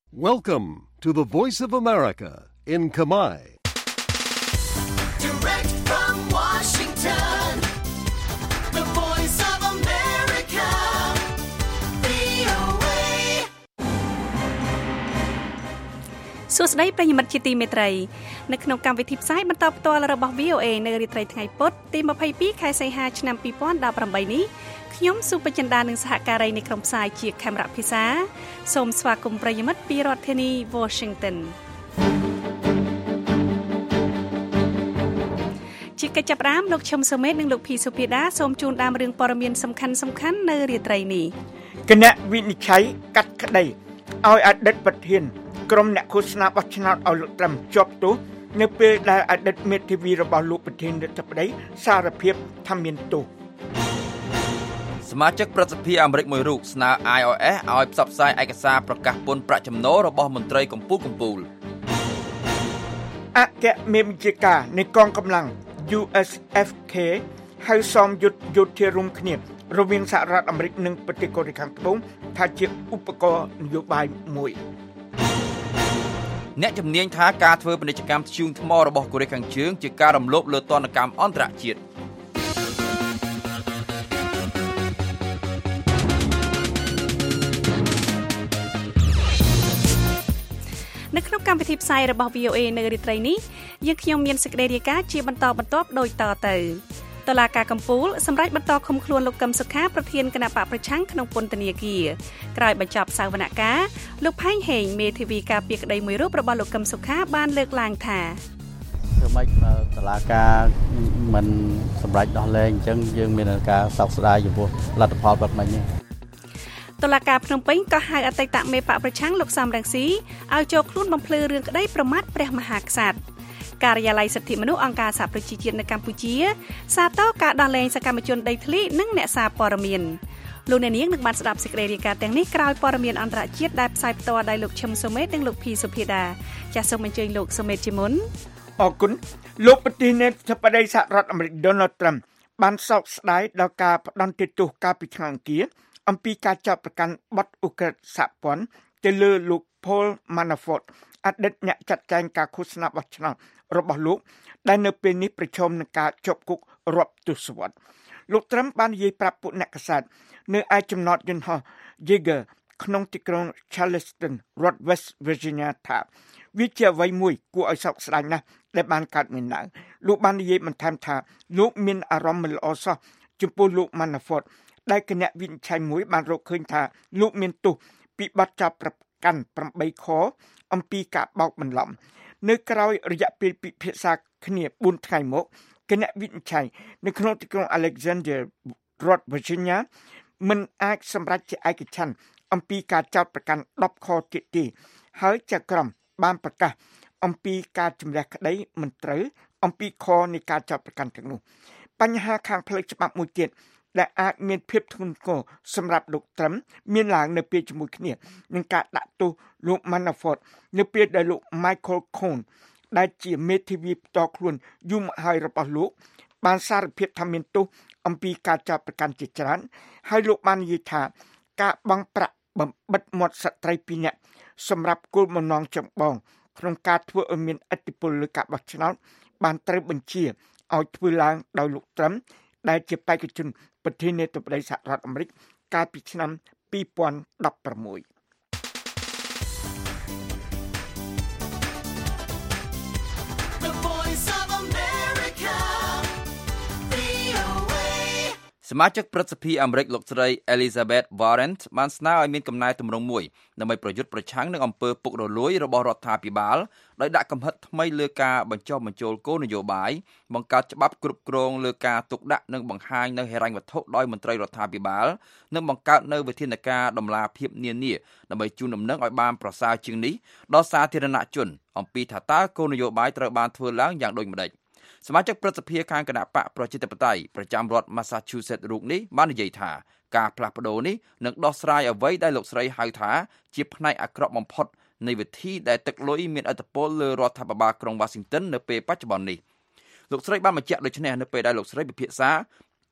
Welcome to the Voice of America in Khmer. Direct from Washington, the Voice of America, VOA. សួស្តីប្រិយមិត្តជាទីមេត្រីនៅក្នុងកម្មវិធីផ្សាយបន្តផ្ទាល់របស់ VOA នៅរាត្រីថ្ងៃពុធទី22ខែសីហាឆ្នាំ2018នេះខ្ញុំសុបចិន្តានឹងសហការីនៃក្រុមផ្សាយជាខេមរៈភាសាសូមស្វាគមន៍ប្រិយមិត្តពីរដ្ឋធានី Washington ជាកិច្ចចាប់ផ្ដើមលោកឈឹមសុមេតនិងលោកភីសុភាដាសូមជូនដើមរឿងព័ត៌មានសំខាន់ៗនៅរាត្រីនេះគណៈវិនិច្ឆ័យកាត់ក្តីឲ្យអតីតប្រធានក្រុមអ្នកឃោសនាបោះឆ្នោតឲ្យលោកត្រឹមជាប់ទោសនៅពេលដែលអតីតមេធាវីរបស់លោកប្រធានរដ្ឋាភិបាលសារភាពថាមានទោសសមាជិកប្រសិទ្ធិអាមេរិកមួយរូបស្នើ IRS ឲ្យផ្សព្វផ្សាយឯកសារប្រកាសពន្ធប្រាក់ចំណូលរបស់មន្ត្រីកម្ពុជាអគ្គមេបញ្ជាការនៃកងកម្លាំង USFK ហៅសមយុទ្ធយោធារួមគ្នារវាងសហរដ្ឋអាមេរិកនិងប្រទេសកូរ៉េខាងត្បូងថាជាឧបករណ៍នយោបាយមួយអ្នកជំនាញថាការធ្វើពាណិជ្ជកម្មធ្យូងថ្មរបស់កូរ៉េខាងជើងជាការរំលោភលើទណ្ឌកម្មអន្តរជាតិនៅក្នុងកម្មវិធីផ្សាយរបស់ VOA នៅរាត្រីនេះយើងខ្ញុំមានសេចក្តីរាយការណ៍ជាបន្តបន្ទាប់ដូចតទៅតុលាការកំពូលសម្រេចបន្តឃុំខ្លួនលោកកឹមសុខាប្រធានគណៈបកប្រឆាំងក្នុងពន្ធនាគារក្រោយបញ្ចប់សវនកម្មលោកផែងហេងមេធាវីការពារក្តីមួយរូបរបស់លោកកឹមសុខាបានលើកឡើងថាធ្វើម៉េចតុលាការមិនសម្រេចដោះលែងអញ្ចឹងយើងមានការសោកស្ដាយចំពោះលទ្ធផលបែបនេះតុលាការភ្នំពេញក៏ហៅអតីតមេបកប្រឆាំងលោកសំរងស៊ីឲ្យចូលខ្លួនបំភ្លឺរឿងក្តីប្រមាថព្រះមហាក្សត្រការិយាល័យសិទ្ធិមនុស្សអង្គការសហប្រជាជាតិនៅកម្ពុជាសាទរការដោះលែងសកម្មជនដីធ្លីនិងអ្នកសារព័ត៌មានលោកអ្នកនាងនឹងបានស្ដាប់សេចក្តីរាយការណ៍ទាំងនេះក្រោយព័ត៌មានអន្តរជាតិដែលផ្សាយផ្ទាល់ដោយលោកឈឹមសុមេតនិងលោកភីសុភាដាចាសសូមអញ្ជើញលោកសុមេតជាមុនអរគុណលោកប្រធានាធិបតីសហរដ្ឋអាមេរិក Donald Trump បានសោកស្ដាយដល់ការផ្ដន្ទាទោសកាលពីថ្ងៃអង្គារអំពីការចាប់ប្រកាន់បទឧក្រិដ្ឋសហព័ន្ធទៅលើលោក Paul Manafort អតីតអ្នកចាត់ចែងការឃោសនាបោះឆ្នោតរបស់លោកដែលនៅពេលនេះប្រឈមនឹងការជាប់គុករាប់ទសវត្សរ៍លោកត្រឹមបាននិយាយប្រាប់ពួកអ្នកកាសែតនៅឯចំណតយន្តហោះ Yeager ក្នុងទីក្រុង Charleston រដ្ឋ West Virginia ថាវាជាអ្វីមួយគួរឲ្យសោកស្ដាយណាស់ដែលបានកើតមានឡើងលោកបាននិយាយបន្ថែមថាលោកមានអារម្មណ៍មិនល្អសោះចំពោះលោក Manafort ដែលគណៈវិនិច្ឆ័យមួយបានរកឃើញថាលោកមានទោសពីបទចាប់ប្រកាន់8ខអំពីការបោកបន្លំនៅក្រៅរយៈពេលពិភាក្សាគ្នា4ថ្ងៃមកគណៈវិនិច្ឆ័យនៅក្នុងទីក្រុង Alexandria រដ្ឋ Virginia មិនអាចសម្រេចជាឯកច្ឆន្ទអំពីការចោទប្រកាន់10ខទៀតទេហើយចៅក្រមបានប្រកាសអំពីការជំរះក្តីមិនត្រូវអំពីខនៃការចោទប្រកាន់ទាំងនោះបញ្ហាខាងផ្លូវច្បាប់មួយទៀតដែលអាចមានភាពធ្ងន់ធ្ងរសម្រាប់លោកត្រឹមមានឡើងនៅពេលជាមួយគ្នានឹងការដាក់ទោសលោក Manafort នៅពេលដែលលោក Michael Cohen ដែលជាមេធាវីផ្ទាល់ខ្លួនយូរមកហើយរបស់លោកបានសារភាពថាមានទោសអំពីការចោទប្រកាន់ជាច្រើនហើយលោកបាននិយាយថាការបង់ប្រាក់បំបិទមាត់ស្ត្រី2នាក់សម្រាប់គោលបំណងចម្បងក្នុងការធ្វើឲ្យមានឥទ្ធិពលលើការបោះឆ្នោតបានត្រូវបញ្ជាឲ្យធ្វើឡើងដោយលោកត្រឹមដែលជាបេក្ខជនប្រធានាធិបតីសហរដ្ឋអាមេរិកកាលពីឆ្នាំ2016 សមាជិកព្រឹទ្ធសភាអាមេរិកលោកស្រី Elizabeth Warren បានស្នើឲ្យមានកំណែទម្រង់មួយដើម្បីប្រយុទ្ធប្រឆាំងនឹងអំពើពុករលួយរបស់រដ្ឋាភិបាលដោយដាក់កំហិតថ្មីលើការបញ្ចុះបញ្ចូលគោលនយោបាយបង្កើតច្បាប់គ្រប់គ្រងលើការទុកដាក់និងបង្ហាញនៅហិរញ្ញវត្ថុដោយមន្ត្រីរដ្ឋាភិបាលនិងបង្កើតនៅវិធានការដំណាភាពនានាដើម្បីជូនដំណឹងឲ្យបានប្រសើរជាងនេះដល់សាធារណជនអំពីថាតើគោលនយោបាយត្រូវបានធ្វើឡើងយ៉ាងដូចម្តេចសមាជិកព្រឹទ្ធសភាខាងគណៈបកប្រជាធិបតេយ្យប្រចាំរដ្ឋ Massachusetts រូបនេះបាននិយាយថាការផ្លាស់ប្ដូរនេះនឹងដោះស្រាយអ្វីដែលលោកស្រីហៅថាជាផ្នែកអាក្រក់បំផុតនៃវិធីដែលទឹកលុយមានឥទ្ធិពលលើរដ្ឋាភិបាលក្រុង Washington នៅពេលបច្ចុប្បន្ននេះលោកស្រីបានបញ្ជាក់ដូចនេះនៅពេលដែលលោកស្រីពិភាក្សា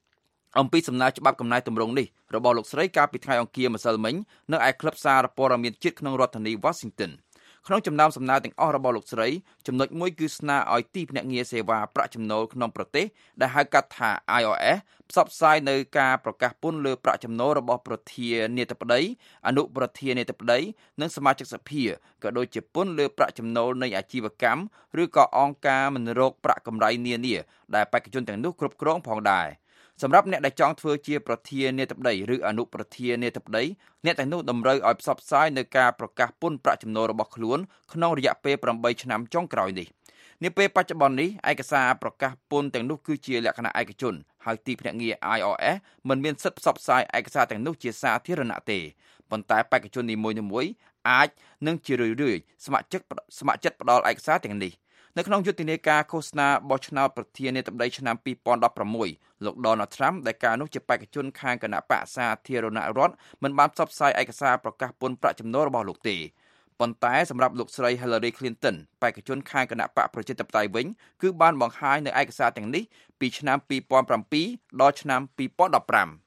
អំពីសំណើច្បាប់កំណែទម្រង់នេះរបស់លោកស្រីកាលពីថ្ងៃអង្គារម្សិលមិញនៅឯក្លឹបសារព័ត៌មានជាតិក្នុងរដ្ឋធានី Washington ក្នុងចំណោមសំណើទាំងអស់របស់លោកស្រីចំណុចមួយគឺស្នើឲ្យទីភ្នាក់ងារសេវាប្រាក់ចំណូលក្នុងប្រទេសដែលហៅកាត់ថា IRS ផ្សព្វផ្សាយនៅការប្រកាសពន្ធលើប្រាក់ចំណូលរបស់ប្រធានាធិបតីអនុប្រធានាធិបតីនិងសមាជិកសភាក៏ដូចជាពន្ធលើប្រាក់ចំណូលនៃអាជីវកម្មឬក៏អង្គការមិនរកប្រាក់កម្រៃនានាដែលបេក្ខជនទាំងនោះគ្រប់គ្រងផងដែរសម្រាប់អ្នកដែលចង់ធ្វើជាប្រធានាធិបតីឬអនុប្រធានាធិបតីអ្នកទាំងនោះតម្រូវឲ្យផ្សព្វផ្សាយនៅការប្រកាសពន្ធប្រាក់ចំណូលរបស់ខ្លួនក្នុងរយៈពេល8ឆ្នាំចុងក្រោយនេះនាពេលបច្ចុប្បន្ននេះឯកសារប្រកាសពន្ធទាំងនោះគឺជាលក្ខណៈឯកជនហើយទីភ្នាក់ងារ IRS មិនមានសិទ្ធិផ្សព្វផ្សាយឯកសារទាំងនោះជាសាធារណៈទេប៉ុន្តែបេក្ខជននីមួយៗអាចនឹងជារឿយៗស្ម័គ្រចិត្តផ្ដល់ឯកសារទាំងនេះនៅក្នុងយុទ្ធនាការឃោសនាបោះឆ្នោតប្រធានាធិបតីឆ្នាំ2016លោក Donald Trump ដែលកាលនោះជាបេក្ខជនខាងគណៈបក្សសាធារណរដ្ឋមិនបានផ្សព្វផ្សាយឯកសារប្រកាសពន្ធប្រាក់ចំណូលរបស់លោកទេប៉ុន្តែសម្រាប់លោកស្រី Hillary Clinton បេក្ខជនខាងគណៈបកប្រជាធិបតេយ្យវិញគឺបានបង្ហាញនៅឯកសារទាំងនេះពីឆ្នាំ2007ដល់ឆ្នាំ2015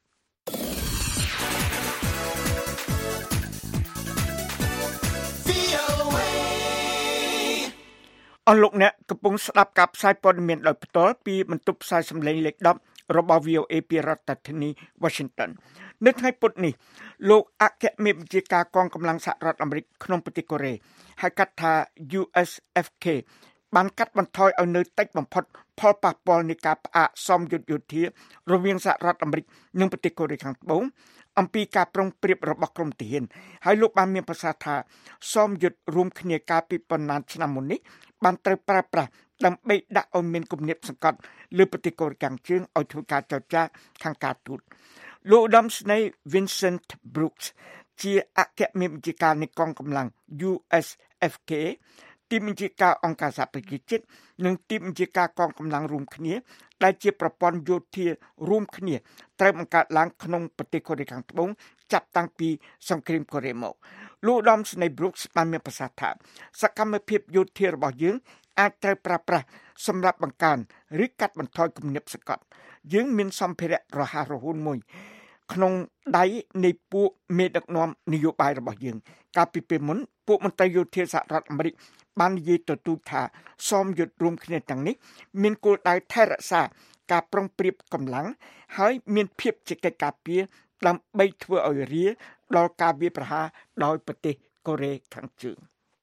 អស់លោកអ្នកកំពុងស្ដាប់ការផ្សាយព័ត៌មានដោយផ្ទាល់ពីបន្ទប់ផ្សាយសម្លេងលេខ10របស់ VOA ពីរដ្ឋធានី Washington នៅថ្ងៃពុធនេះលោកអគ្គមេបញ្ជាការកងកម្លាំងសហរដ្ឋអាមេរិកក្នុងប្រទេសកូរ៉េហៅកាត់ថា USFK បានកាត់បន្ថយឲ្យនៅតិចបំផុតផលប៉ះពាល់នៃការផ្អាកសមយុទ្ធយោធារវាងសហរដ្ឋអាមេរិកនិងប្រទេសកូរ៉េខាងត្បូងអំពីការប្រុងប្រៀបរបស់ក្រុមទាហានហើយលោកបានមានប្រសាសន៍ថាសមយុទ្ធរួមគ្នាកាលពីប៉ុន្មានឆ្នាំមុននេះបានត្រូវប្រើប្រាស់ដើម្បីដាក់ឲ្យមានគំនាបសង្កត់លើប្រទេសកូរ៉េខាងជើងឲ្យធ្វើការចរចាខាងការទូតលោកឧត្តមស្នេហ៍ Vincent Brooks ជាអគ្គមេបញ្ជាការនៃកងកម្លាំង USFK ទីបញ្ជាការអង្គការសហប្រជាជាតិនិងទីបញ្ជាការកងកម្លាំងរួមគ្នាដែលជាប្រព័ន្ធយោធារួមគ្នាត្រូវបង្កើតឡើងក្នុងប្រទេសកូរ៉េខាងត្បូងចាប់តាំងពីសង្គ្រាមកូរ៉េមកលោកឧត្តមស្នេហ៍ Brooks បានមានប្រសាសន៍ថាសកម្មភាពយោធារបស់យើងអាចត្រូវប្រើប្រាស់សម្រាប់បង្កើនឬកាត់បន្ថយគំនាបសង្កត់យើងមានសម្ភារៈរហ័សរហួនមួយក្នុងដៃនៃពួកមេដឹកនាំនយោបាយរបស់យើងកាលពីពេលមុនពួកមន្ត្រីយោធាសហរដ្ឋអាមេរិកបាននិយាយទទូចថាសមយុទ្ធរួមគ្នាទាំងនេះមានគោលដៅថែរក្សាការប្រុងប្រៀបកម្លាំងហើយមានភាពជាកិច្ចការពារដើម្បីធ្វើឲ្យរាដល់ការវាយប្រហារដោយប្រទេសកូរ៉េខាងជើង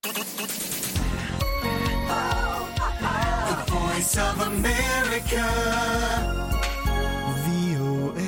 The Voice of America VOA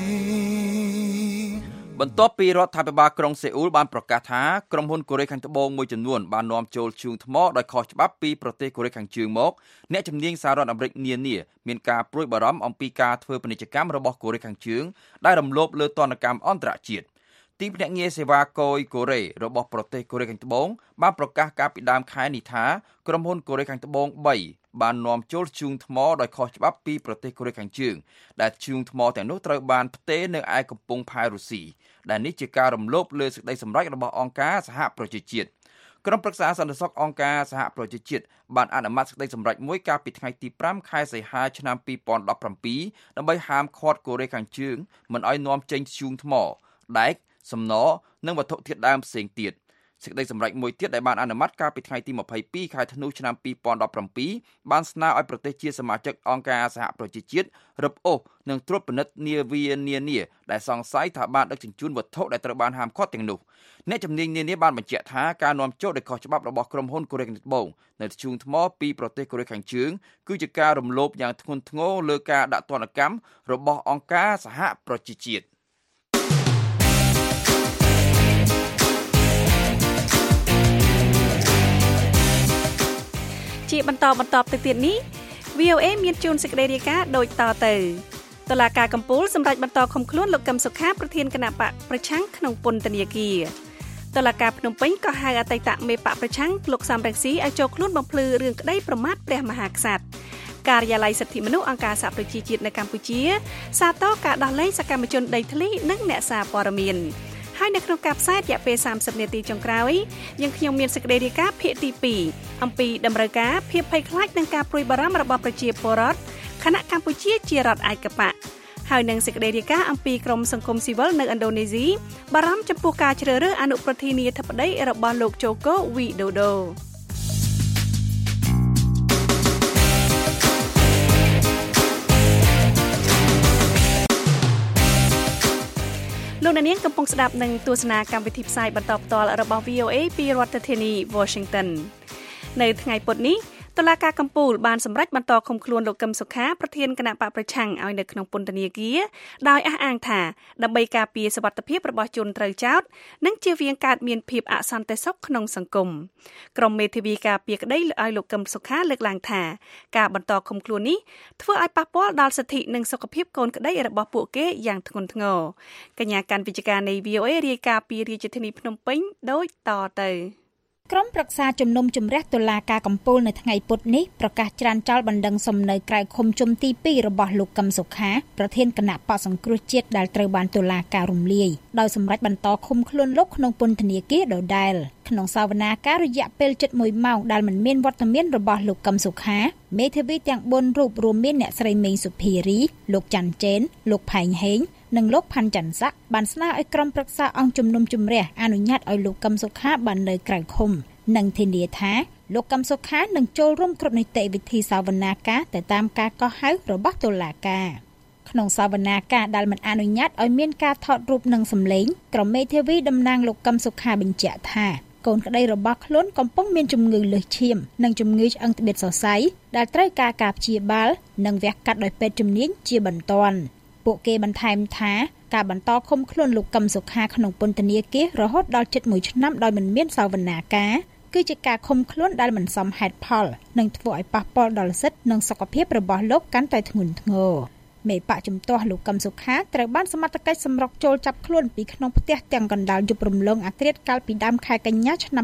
បន្ទាប់ពីរដ្ឋាភិបាលក្រុងសេអ៊ូលបានប្រកាសថាក្រុមហ៊ុនកូរ៉េខាងត្បូងមួយចំនួនបាននាំចូលធ្យូងថ្មដោយខុសច្បាប់ពីប្រទេសកូរ៉េខាងជើងមកអ្នកជំនាញសហរដ្ឋអាមេរិកនានាមានការព្រួយបារម្ភអំពីការធ្វើពាណិជ្ជកម្មរបស់កូរ៉េខាងជើងដែលរំលោភលើទណ្ឌកម្មអន្តរជាតិទីភ្នាក់ងារសេវាគយកូរ៉េរបស់ប្រទេសកូរ៉េខាងត្បូងបានប្រកាសកាលពីដើមខែនេះថាក្រុមហ៊ុនកូរ៉េខាងត្បូង3បាននាំចូលធ្យូងថ្មដោយខុសច្បាប់ពីប្រទេសកូរ៉េខាងជើងដែលធ្យូងថ្មទាំងនោះត្រូវបានផ្ទេរនៅឯកំពង់ផែរុស្ស៊ីដែលនេះជាការរំលោភលើសេចក្តីសម្រេចរបស់អង្គការសហប្រជាជាតិក្រុមប្រឹក្សាសន្តិសុខអង្គការសហប្រជាជាតិបានអនុម័តសេចក្តីសម្រេចមួយកាលពីថ្ងៃទី5ខែសីហាឆ្នាំ2017ដើម្បីហាមឃាត់កូរ៉េខាងជើងមិនឲ្យនាំចេញធ្យូងថ្មដែកសំណនិងវត្ថុធាតុដើមផ្សេងទៀតសេចក្តីសម្រេចមួយទៀតដែលបានអនុម័តកាលពីថ្ងៃទី22ខែធ្នូឆ្នាំ2017បានស្នើឲ្យប្រទេសជាសមាជិកអង្គការសហប្រជាជាតិរឹបអូសនិងត្រួតពិនិត្យនាវានានាដែលសង្ស័យថាបានដឹកជញ្ជូនវត្ថុដែលត្រូវបានហាមឃាត់ទាំងនោះអ្នកជំនាញនានាបានបញ្ជាក់ថាការនាំចូលដោយខុសច្បាប់របស់ក្រុមហ៊ុនកូរ៉េខាងត្បូងនៅធ្យូងថ្មពីប្រទេសកូរ៉េខាងជើងគឺជាការរំលោភយ៉ាងធ្ងន់ធ្ងរលើការដាក់ទណ្ឌកម្មរបស់អង្គការសហប្រជាជាតិជាបន្តទៅទៀតនេះ VOA មានជូនសេចក្តីរាយការណ៍ដូចតទៅតុលាការកំពូលសម្រេចបន្តឃុំខ្លួនលោកកឹមសុខាប្រធានគណៈបកប្រឆាំងក្នុងពន្ធនាគារតុលាការភ្នំពេញក៏ហៅអតីតមេបកប្រឆាំងលោកសំរងស៊ីឲ្យចូលខ្លួនបំភ្លឺរឿងក្តីប្រមាថព្រះមហាក្សត្រការិយាល័យសិទ្ធិមនុស្សអង្គការសហប្រជាជាតិនៅកម្ពុជាសាទរការដោះលែងសកម្មជនដីធ្លីនិងអ្នកសារព័ត៌មានហើយនៅក្នុងការផ្សាយរយៈពេល30នាទីចុងក្រោយយើងខ្ញុំមានសេចក្តីរាយការណ៍ភាគទី2អំពីតម្រូវការភាពភ័យខ្លាចនិងការព្រួយបារម្ភរបស់ប្រជាពលរដ្ឋខណៈកម្ពុជាជារដ្ឋឯកបកហើយនឹងសេចក្តីរាយការណ៍អំពីក្រមសង្គមស៊ីវិលនៅឥណ្ឌូនេស៊ីបារម្ភចំពោះការជ្រើសរើសអនុប្រធានាធិបតីរបស់លោកជូកូ វីដូដូលោកអ្នកនាងកំពុងស្ដាប់នឹងទស្សនាកម្មវិធីផ្សាយបន្តផ្ទាល់របស់ VOA ពីរដ្ឋធានី Washington នៅថ្ងៃពុធនេះតុលាការកំពូលបានសម្រេចបន្តឃុំខ្លួនលោកកឹមសុខាប្រធានគណៈបកប្រឆាំងឲ្យនៅក្នុងពន្ធនាគារដោយអះអាងថាដើម្បីការពារសុវត្ថិភាពរបស់ជនត្រូវចោទនិងជៀសវាងការមានភាពអសន្តិសុខក្នុងសង្គមក្រុមមេធាវីការពារក្តីឲ្យលោកកឹមសុខាលើកឡើងថាការបន្តឃុំខ្លួននេះធ្វើឲ្យប៉ះពាល់ដល់សិទ្ធិនិងសុខភាពកូនក្តីរបស់ពួកគេយ៉ាងធ្ងន់ធ្ងរកញ្ញាកាន់វិទ្យការនៃ VOA រាយការណ៍ពីរាជធានីភ្នំពេញដូចតទៅក្រុមប្រឹក្សាជំនុំជម្រះតុលាការកំពូលនៅថ្ងៃពុធនេះប្រកាសច្រានចោលបណ្ដឹងសំណើក្រៅឃុំជុំទី2របស់លោកកឹមសុខាប្រធានគណៈបក្សសង្គ្រោះជាតិដែលត្រូវបានតុលាការរំលាយដោយសម្រេចបន្តឃុំខ្លួនលោកក្នុងពន្ធនាគារដដែលក្នុងសវនាការរយៈពេលជិត1ម៉ោងដែលមិនមានវត្តមានរបស់លោកកឹមសុខាមេធាវីទាំង4រូបរួមមានអ្នកស្រីមេងសុភារីលោកច័ន្ទចេនលោកផែងហេងនិងលោកផាន់ច័ន្ទស័កបានស្នើឲ្យក្រុមប្រឹក្សាអង្គជំនុំជម្រះអនុញ្ញាតឲ្យលោកកឹមសុខាបាននៅក្រៅឃុំនិងធានាថាលោកកឹមសុខានឹងចូលរួមគ្រប់នីតិវិធីសវនាការទៅតាមការកោះហៅរបស់តុលាការក្នុងសវនាការដែលមិនអនុញ្ញាតឲ្យមានការថតរូបនិងសម្លេងក្រុមមេធាវីតំណាងលោកកឹមសុខាបញ្ជាក់ថាកូនក្តីរបស់ខ្លួនកំពុងមានជំងឺលើសឈាមនិងជំងឺឆ្អឹងត្បៀតសរសៃដែលត្រូវការការព្យាបាលនិងវះកាត់ដោយពេទ្យជំនាញជាបន្ទាន់ពួកគេបន្ថែមថាការបន្តឃុំខ្លួនលោកកឹមសុខាក្នុងពន្ធនាគាររហូតដល់ជិត1ឆ្នាំដោយមិនមានសវនាការគឺជាការឃុំខ្លួនដែលមិនសមហេតុផលនិងធ្វើឲ្យប៉ះពាល់ដល់សិទ្ធិនិងសុខភាពរបស់លោកកាន់តែធ្ងន់ធ្ងរមេបកជំទាស់លោកកឹមសុខាត្រូវបានសមត្ថកិច្ចសម្រុកចូលចាប់ខ្លួនពីក្នុងផ្ទះទាំងកណ្ដាលយប់រំលងអាធ្រាត្រកាលពីដើមខែកញ្ញាឆ្នាំ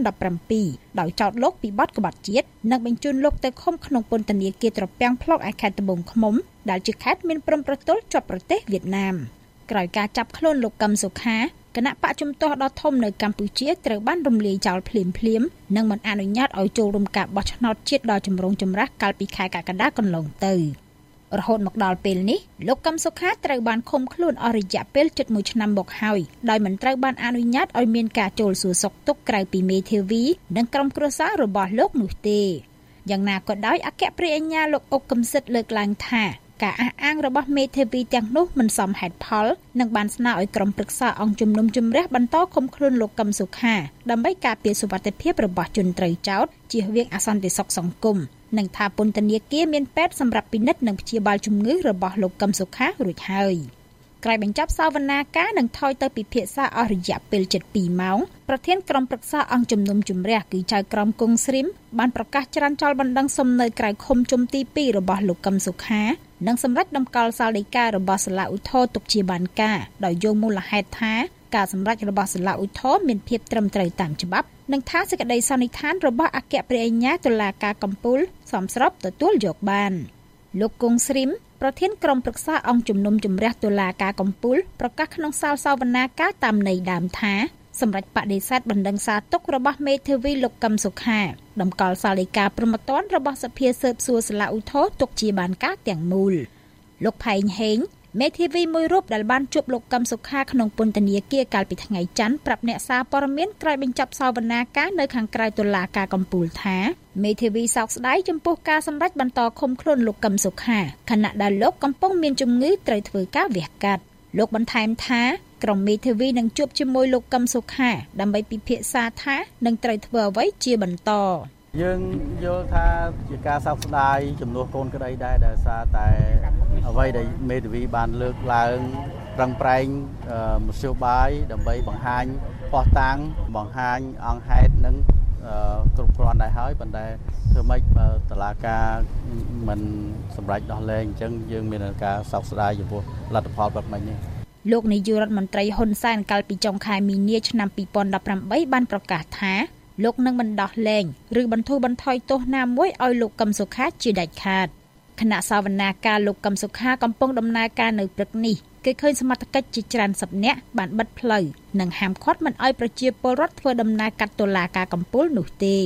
2017ដោយចោទលោកពីបទក្បត់ជាតិនិងបញ្ជូនលោកទៅឃុំក្នុងពន្ធនាគារត្រពាំង ផ្លុកឯខេត្តត្បូងឃ្មុំដែលជាខេត្តមានព្រំប្រទល់ជាប់ប្រទេសវៀតណាមក្រោយការចាប់ខ្លួនលោកកឹមសុខាគណៈបកជំទាស់ដ៏ធំនៅកម្ពុជាត្រូវបានរំលាយចោលភ្លាមនិងមិនអនុញ្ញាតឲ្យចូលរួមការបោះឆ្នោតជាតិដ៏ចម្រូងចម្រាសកាលពីខែកក្កដាកន្លងទៅរហូតមកដល់ពេលនេះលោកកឹមសុខាត្រូវបានឃុំខ្លួនអស់រយៈពេលជិត1ឆ្នាំមកហើយដោយមិនត្រូវបានអនុញ្ញាតឲ្យមានការចូលសួរសុខទុក្ខក្រៅពីមេធាវីនិងក្រុមគ្រួសាររបស់លោកនោះទេយ៉ាងណាក៏ដោយអគ្គព្រះអញ្ញាលោកអុកកឹមសិទ្ធលើកឡើងថាការអះអាងរបស់មេធាវីទាំងនោះមិនសមហេតុផលនិងបានស្នើឲ្យក្រុមប្រឹក្សាអង្គជំនុំជម្រះបន្តឃុំខ្លួនលោកកឹមសុខាដើម្បីការពារសុវត្ថិភាពរបស់ជនត្រូវចោទជៀសវាងអសន្តិសុខសង្គមនិងថាពន្ធនាគារមានពេទ្យសម្រាប់ពិនិត្យនិងព្យាបាលជំងឺរបស់លោកកឹមសុខារួចហើយក្រោយបញ្ចប់សវនាការនឹងថយទៅពិភាក្សាអស់រយៈពេលជិត2ម៉ោងប្រធានក្រុមប្រឹក្សាអង្គជំនុំជម្រះគឺចៅក្រមគង់ស្រីមបានប្រកាសច្រានចោលបណ្ដឹងសំណើក្រៅឃុំជុំទី2របស់លោកកឹមសុខានិងសម្រាប់ដំកល់សាលដីការបស់សាលាឧទ្ធរទុកជាបានការដោយយកមូលហេតុថាការសម្រេចរបស់សាលាឧទ្ធរមានភាពត្រឹមត្រូវតាមច្បាប់និងថាសេចក្តីសន្និដ្ឋានរបស់អគ្គព្រះអញ្ញាតុលាការកំពូលសមស្របទទួលយកបានលោកគង់ស្រីមប្រធានក្រុមប្រឹក្សាអង្គជំនុំជម្រះតុលាការកំពូលប្រកាសក្នុងសាលសវនាការតាមន័យដើមថាសម្រាប់បដិសេធបណ្ដឹងសារទុករបស់មេធាវីលោកកឹមសុខាដំកល់សាលដីកាព្រហ្មទណ្ឌរបស់សភាស៊ើបសួរសាលាឧទ្ធរទុកជាបានការទាំងមូលលោកផែងហេងមេធាវីមួយរូបដែលបានជួបលោកកឹមសុខាក្នុងពន្ធនាគារកាលពីថ្ងៃច័ន្ទប្រាប់អ្នកសារព័ត៌មានក្រោយបញ្ចប់សវនាការនៅខាងក្រៅតុលាការកំពូលថាមេធាវីសោកស្ដាយចំពោះការសម្រេចបន្តឃុំខ្លួនលោកកឹមសុខាខណៈដែលលោកកំពុងមានជំងឺត្រូវធ្វើការវះកាត់លោកបន្ថែមថាក្រុមមេធាវីនឹងជួបជាមួយលោកកឹមសុខាដើម្បីពិភាក្សាថានឹងត្រូវធ្វើអ្វីជាបន្តយើងយល់ថាជាការសោកស្ដាយចំនួនកូនក្តីដែរដោយសារតែអ្វីដែលមេធាវីបានលើកឡើងប្រឹងប្រែងមធ្យោបាយដើម្បីបង្ហាញផុសតាំងបង្ហាញអង្គហេតុនិងគ្រប់គ្រាន់ដែរហើយប៉ុន្តែធ្វើម៉េចបើតុលាការមិនសម្រេចដោះលែងអញ្ចឹងយើងមានការសោកស្ដាយចំពោះលទ្ធផលបែបនេះលោកនាយករដ្ឋមន្ត្រីហ៊ុនសែនកាលពីចុងខែមីនាឆ្នាំ2018បានប្រកាសថាលោកនឹងមិនដោះលែងឬបន្ធូរបន្ថយទោសណាមួយឲ្យលោកកឹមសុខាជាដាច់ខាតគណៈសវនាការលោកកឹមសុខាកំពុងដំណើរការនៅព្រឹកនេះគេឃើញសមត្ថកិច្ចជាច្រើនសិបនាក់បានបិទផ្លូវនិងហាមឃាត់មិនឲ្យប្រជាពលរដ្ឋធ្វើដំណើរកាត់តុលាការកំពូលនោះទេ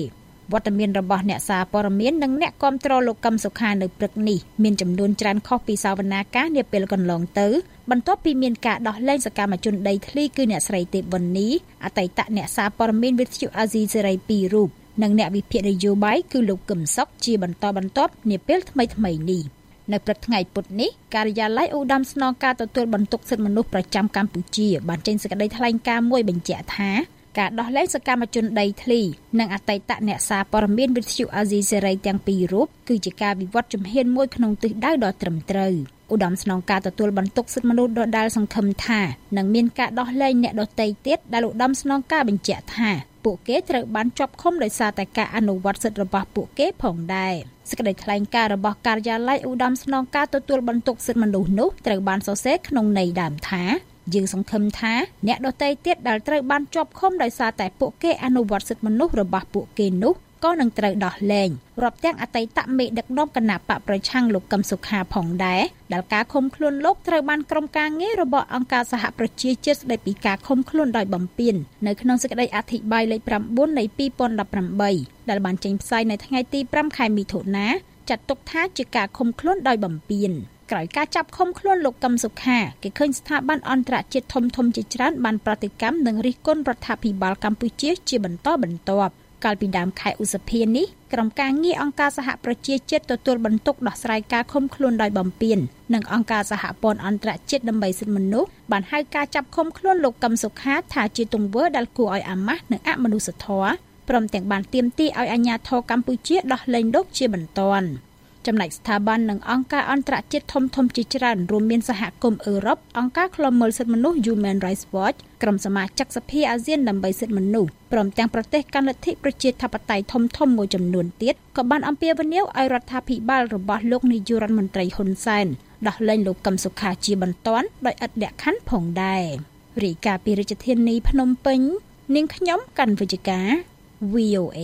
វត្តមានរបស់អ្នកសារព័ត៌មាននិងអ្នកគាំទ្រលោកកឹមសុខានៅព្រឹកនេះមានចំនួនច្រើនខុសពីសវនាការនាពេលកន្លងទៅបន្ទាប់ពីមានការដោះលែងសកម្មជនដីធ្លីគឺអ្នកស្រីទេពវណ្ណីអតីតអ្នកសារព័ត៌មានវិទ្យុអាស៊ីសេរី2រូបនិងអ្នកវិភាគនយោបាយគឺលោកកឹមសុខជាបន្តបន្ទាប់នាពេលថ្មីនេះនៅព្រឹកថ្ងៃពុធនេះការិយាល័យឧត្តមស្នងការទទួលបន្ទុកសិទ្ធិមនុស្សប្រចាំកម្ពុជាបានចេញសេចក្តីថ្លែងការណ៍មួយបញ្ជាក់ថាការដោះលែងសកម្មជនដីធ្លីនិងអតីតអ្នកសារព័ត៌មានវិទ្យុអាស៊ីសេរីទាំងពីររូបគឺជាការវិវត្តជំហានមួយក្នុងទិសដៅដ៏ត្រឹមត្រូវឧត្តមស្នងការទទួលបន្ទុកសិទ្ធិមនុស្សដដែលសង្ឃឹមថានឹងមានការដោះលែងអ្នកដទៃទៀតដែលឧត្តមស្នងការបញ្ជាក់ថាពួកគេត្រូវបានជាប់ឃុំដោយសារតែការអនុវត្តសិទ្ធិរបស់ពួកគេផងដែរសេចក្តីថ្លែងការណ៍របស់ការិយាល័យឧត្តមស្នងការទទួលបន្ទុកសិទ្ធិមនុស្សនោះត្រូវបានសរសេរក្នុងន័យដើមថាយើងសង្ឃឹមថាអ្នកដទៃទៀតដែលត្រូវបានជាប់ឃុំដោយសារតែពួកគេអនុវត្តសិទ្ធិមនុស្សរបស់ពួកគេនោះក៏នឹងត្រូវដោះលែងរាប់ទាំងអតីតមេដឹកនាំគណៈបកប្រឆាំងលោកកឹមសុខាផងដែរដែលការឃុំខ្លួនលោកត្រូវបានក្រុមការងាររបស់អង្គការសហប្រជាជាតិស្តីពីការឃុំខ្លួនដោយបំពាននៅក្នុងសេចក្តីអធិប្បាយលេខ9នៃ2018ដែលបានចេញផ្សាយនៅថ្ងៃទី5ខែមិថុនាចាត់ទុកថាជាការឃុំខ្លួនដោយបំពានក្រោយការចាប់ឃុំខ្លួនលោកកឹមសុខាគេឃើញស្ថាប័នអន្តរជាតិធំៗជាច្រើនបានប្រតិកម្មនិងរិះគន់រដ្ឋាភិបាលកម្ពុជាជាបន្តបន្ទាប់កាលពីដើមខែឧសភានេះក្រុមការងារអង្គការសហប្រជាជាតិទទួលបន្ទុកដោះស្រាយការឃុំខ្លួនដោយបំពាននិងអង្គការសហព័ន្ធអន្តរជាតិដើម្បីសិទ្ធិមនុស្សបានហៅការចាប់ឃុំខ្លួនលោកកឹមសុខាថាជាទង្វើដែលគួរឲ្យអាម៉ាស់និងអមនុស្សធម៌ព្រមទាំងបានទាមទារឲ្យអាជ្ញាធរកម្ពុជាដោះលែងលោកជាបន្ទាន់ចំណែកស្ថាប័ននិងអង្គការអន្តរជាតិធំៗជាច្រើនរួមមានសហគមន៍អឺរ៉ុបអង្គការឃ្លាំមើលសិទ្ធិមនុស្ស Human Rights Watch ក្រុមសមាជិកសភាអាស៊ានដើម្បីសិទ្ធិមនុស្សព្រមទាំងប្រទេសកាន់លទ្ធិប្រជាធិបតេយ្យធំមួយចំនួនទៀតក៏បានអំពាវនាវឲ្យរដ្ឋាភិបាលរបស់លោកនាយករដ្ឋមន្ត្រីហ៊ុនសែនដោះលែងលោកកឹមសុខាជាបន្ទាន់ដោយឥតលក្ខខណ្ឌផងដែររាយការណ៍ពីរាជធានីភ្នំពេញនាងខ្ញុំកាន់វិជ្ជការ VOA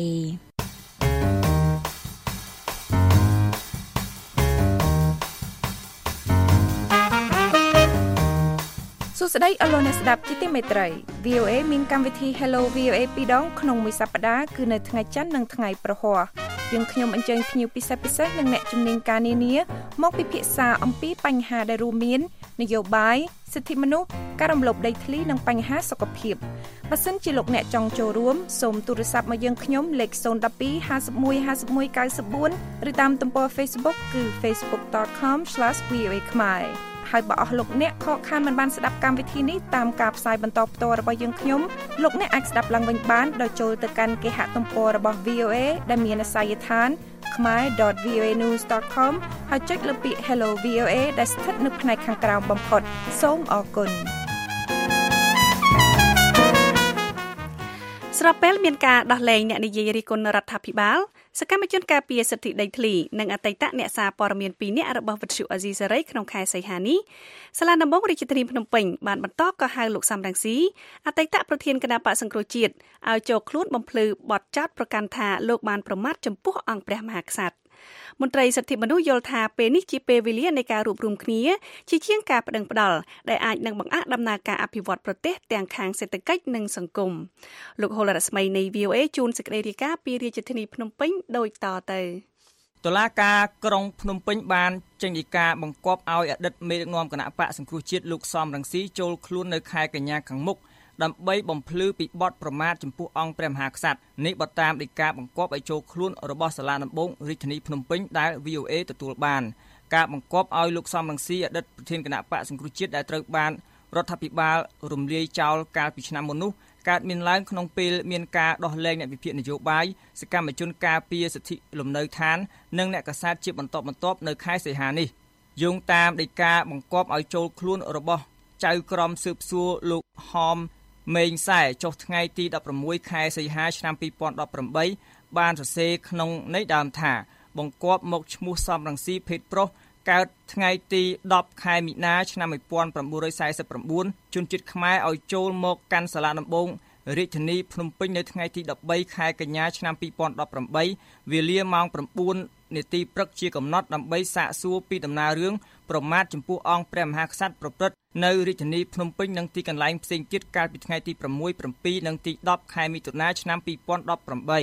សួស្តីអស់លោកអ្នកស្ដាប់ជាទីមេត្រី VOA មានកម្មវិធី Hello VOA 2ដងក្នុងមួយសប្តាហ៍គឺនៅថ្ងៃច័ន្ទនិងថ្ងៃប្រហ័សយើងខ្ញុំអញ្ជើញភ្ញៀវពិសេសនិងអ្នកជំនាញការនានាមកពិភាក្សាអំពីបញ្ហាដែលរួមមាននយោបាយសិទ្ធិមនុស្សការរំលោភដីធ្លីនិងបញ្ហាសុខភាពបើសិនជាលោកអ្នកចង់ចូលរួមសូមទូរស័ព្ទមកយើងខ្ញុំលេខ012 51 51 94ឬតាមទំព័រ Facebook គឺ facebook.com/voa ខ្មែរហើយបើអស់លោកអ្នកខកខានមិនបានស្ដាប់កម្មវិធីនេះតាមការផ្សាយបន្តផ្ទាល់របស់យើងខ្ញុំលោកអ្នកអាចស្ដាប់ឡើងវិញបានដោយចូលទៅកាន់គេហទំព័ររបស់ VOA ដែលមានអាសយដ្ឋាន khmer.voanews.com ហើយចុចលើពាក្យ Hello VOA ដែលស្ថិតនៅផ្នែកខាងក្រោមបំផុតសូមអរគុណស្របពេលមានការដោះលែងអ្នកនិយាយរិះគន់រដ្ឋាភិបាលសកម្មជនការពារសិទ្ធិដីធ្លីនិងអតីតអ្នកសារព័ត៌មាន2នាក់របស់វិទ្យុអាស៊ីសេរីក្នុងខែសីហានេះសាលាដំបងរាជធានីភ្នំពេញបានបន្តកោះហៅលោកសំរងស៊ីអតីតប្រធានគណៈបក្សសង្គ្រោះជាតិឲ្យចូលខ្លួនបំភ្លឺបទចោទប្រកាន់ថាលោកបានប្រមាថចំពោះអង្គព្រះមហាក្សត្រមន្ត្រីសិទ្ធិមនុស្សយល់ថាពេលនេះជាពេលវេលានៃការរួបរวมគ្នាជាជាងការប្តឹងផ្តល់ដែលអាចនឹងបង្អាក់ដំណើរការអភិវឌ្ឍប្រទេសទាំងខាងសេដ្ឋកិច្ចនិងសង្គមលោកហុលរស្មីនៃ VOA ជូនសេចក្តីរាយការណ៍ពីរាជធានីភ្នំពេញដូចតទៅតុលាការក្រុងភ្នំពេញបានចេញដីកាបង្គាប់ឲ្យអតីតមេដឹកនាំគណៈបក្សសង្គ្រោះជាតិលោកសំរងស៊ីចូលខ្លួននៅខែកញ្ញាខាងមុខដើម្បីបំភ្លឺពីបទប្រមាថចំពោះអង្គព្រះមហាក្សត្រនេះបើតាមដីកាបង្គាប់ឲ្យចូលខ្លួនរបស់សាលាដំបងរាជធានីភ្នំពេញដែល VOA ទទួលបានការបង្គាប់ឲ្យលោកសំរងស៊ីអតីតប្រធានគណៈបក្សសង្គ្រោះជាតិដែលត្រូវបានរដ្ឋាភិបាលរំលាយចោលកាលពីឆ្នាំមុននោះកើតមានឡើងក្នុងពេលមានការដោះលែងអ្នកវិភាគនយោបាយសកម្មជនការពារសិទ្ធិលំនៅឋាននិងអ្នកកាសែតជាបន្តបន្ទាប់នៅខែសីហានេះយោងតាមដីកាបង្គាប់ឲ្យចូលខ្លួនរបស់ចៅក្រមស៊ើបសួរលោកហមមេងសែចុះថ្ងៃទី16ខែសីហាឆ្នាំ2018បានសរសេរក្នុងន័យដើមថាបង្គាប់មកឈ្មោះសំរងស៊ីភេទប្រុសកើតថ្ងៃទី10ខែមិនិនាឆ្នាំ1949ជនជាតិខ្មែរឲ្យចូលមកកាន់សាលាដំបងរាជធានីភ្នំពេញនៅថ្ងៃទី13ខែកញ្ញាឆ្នាំ2018វេលាម៉ោង9នាទីព្រឹកជាកំណត់ដើម្បីសាកសួរពីដំណើររឿងប្រមាថចំពោះអង្គព្រះមហាក្សត្រប្រព្រឹត្តនៅរាជធានីភ្នំពេញនិងទីកន្លែងផ្សេងទៀតកាលពីថ្ងៃទី6 7និងទី10ខែមិថុនាឆ្នាំ2018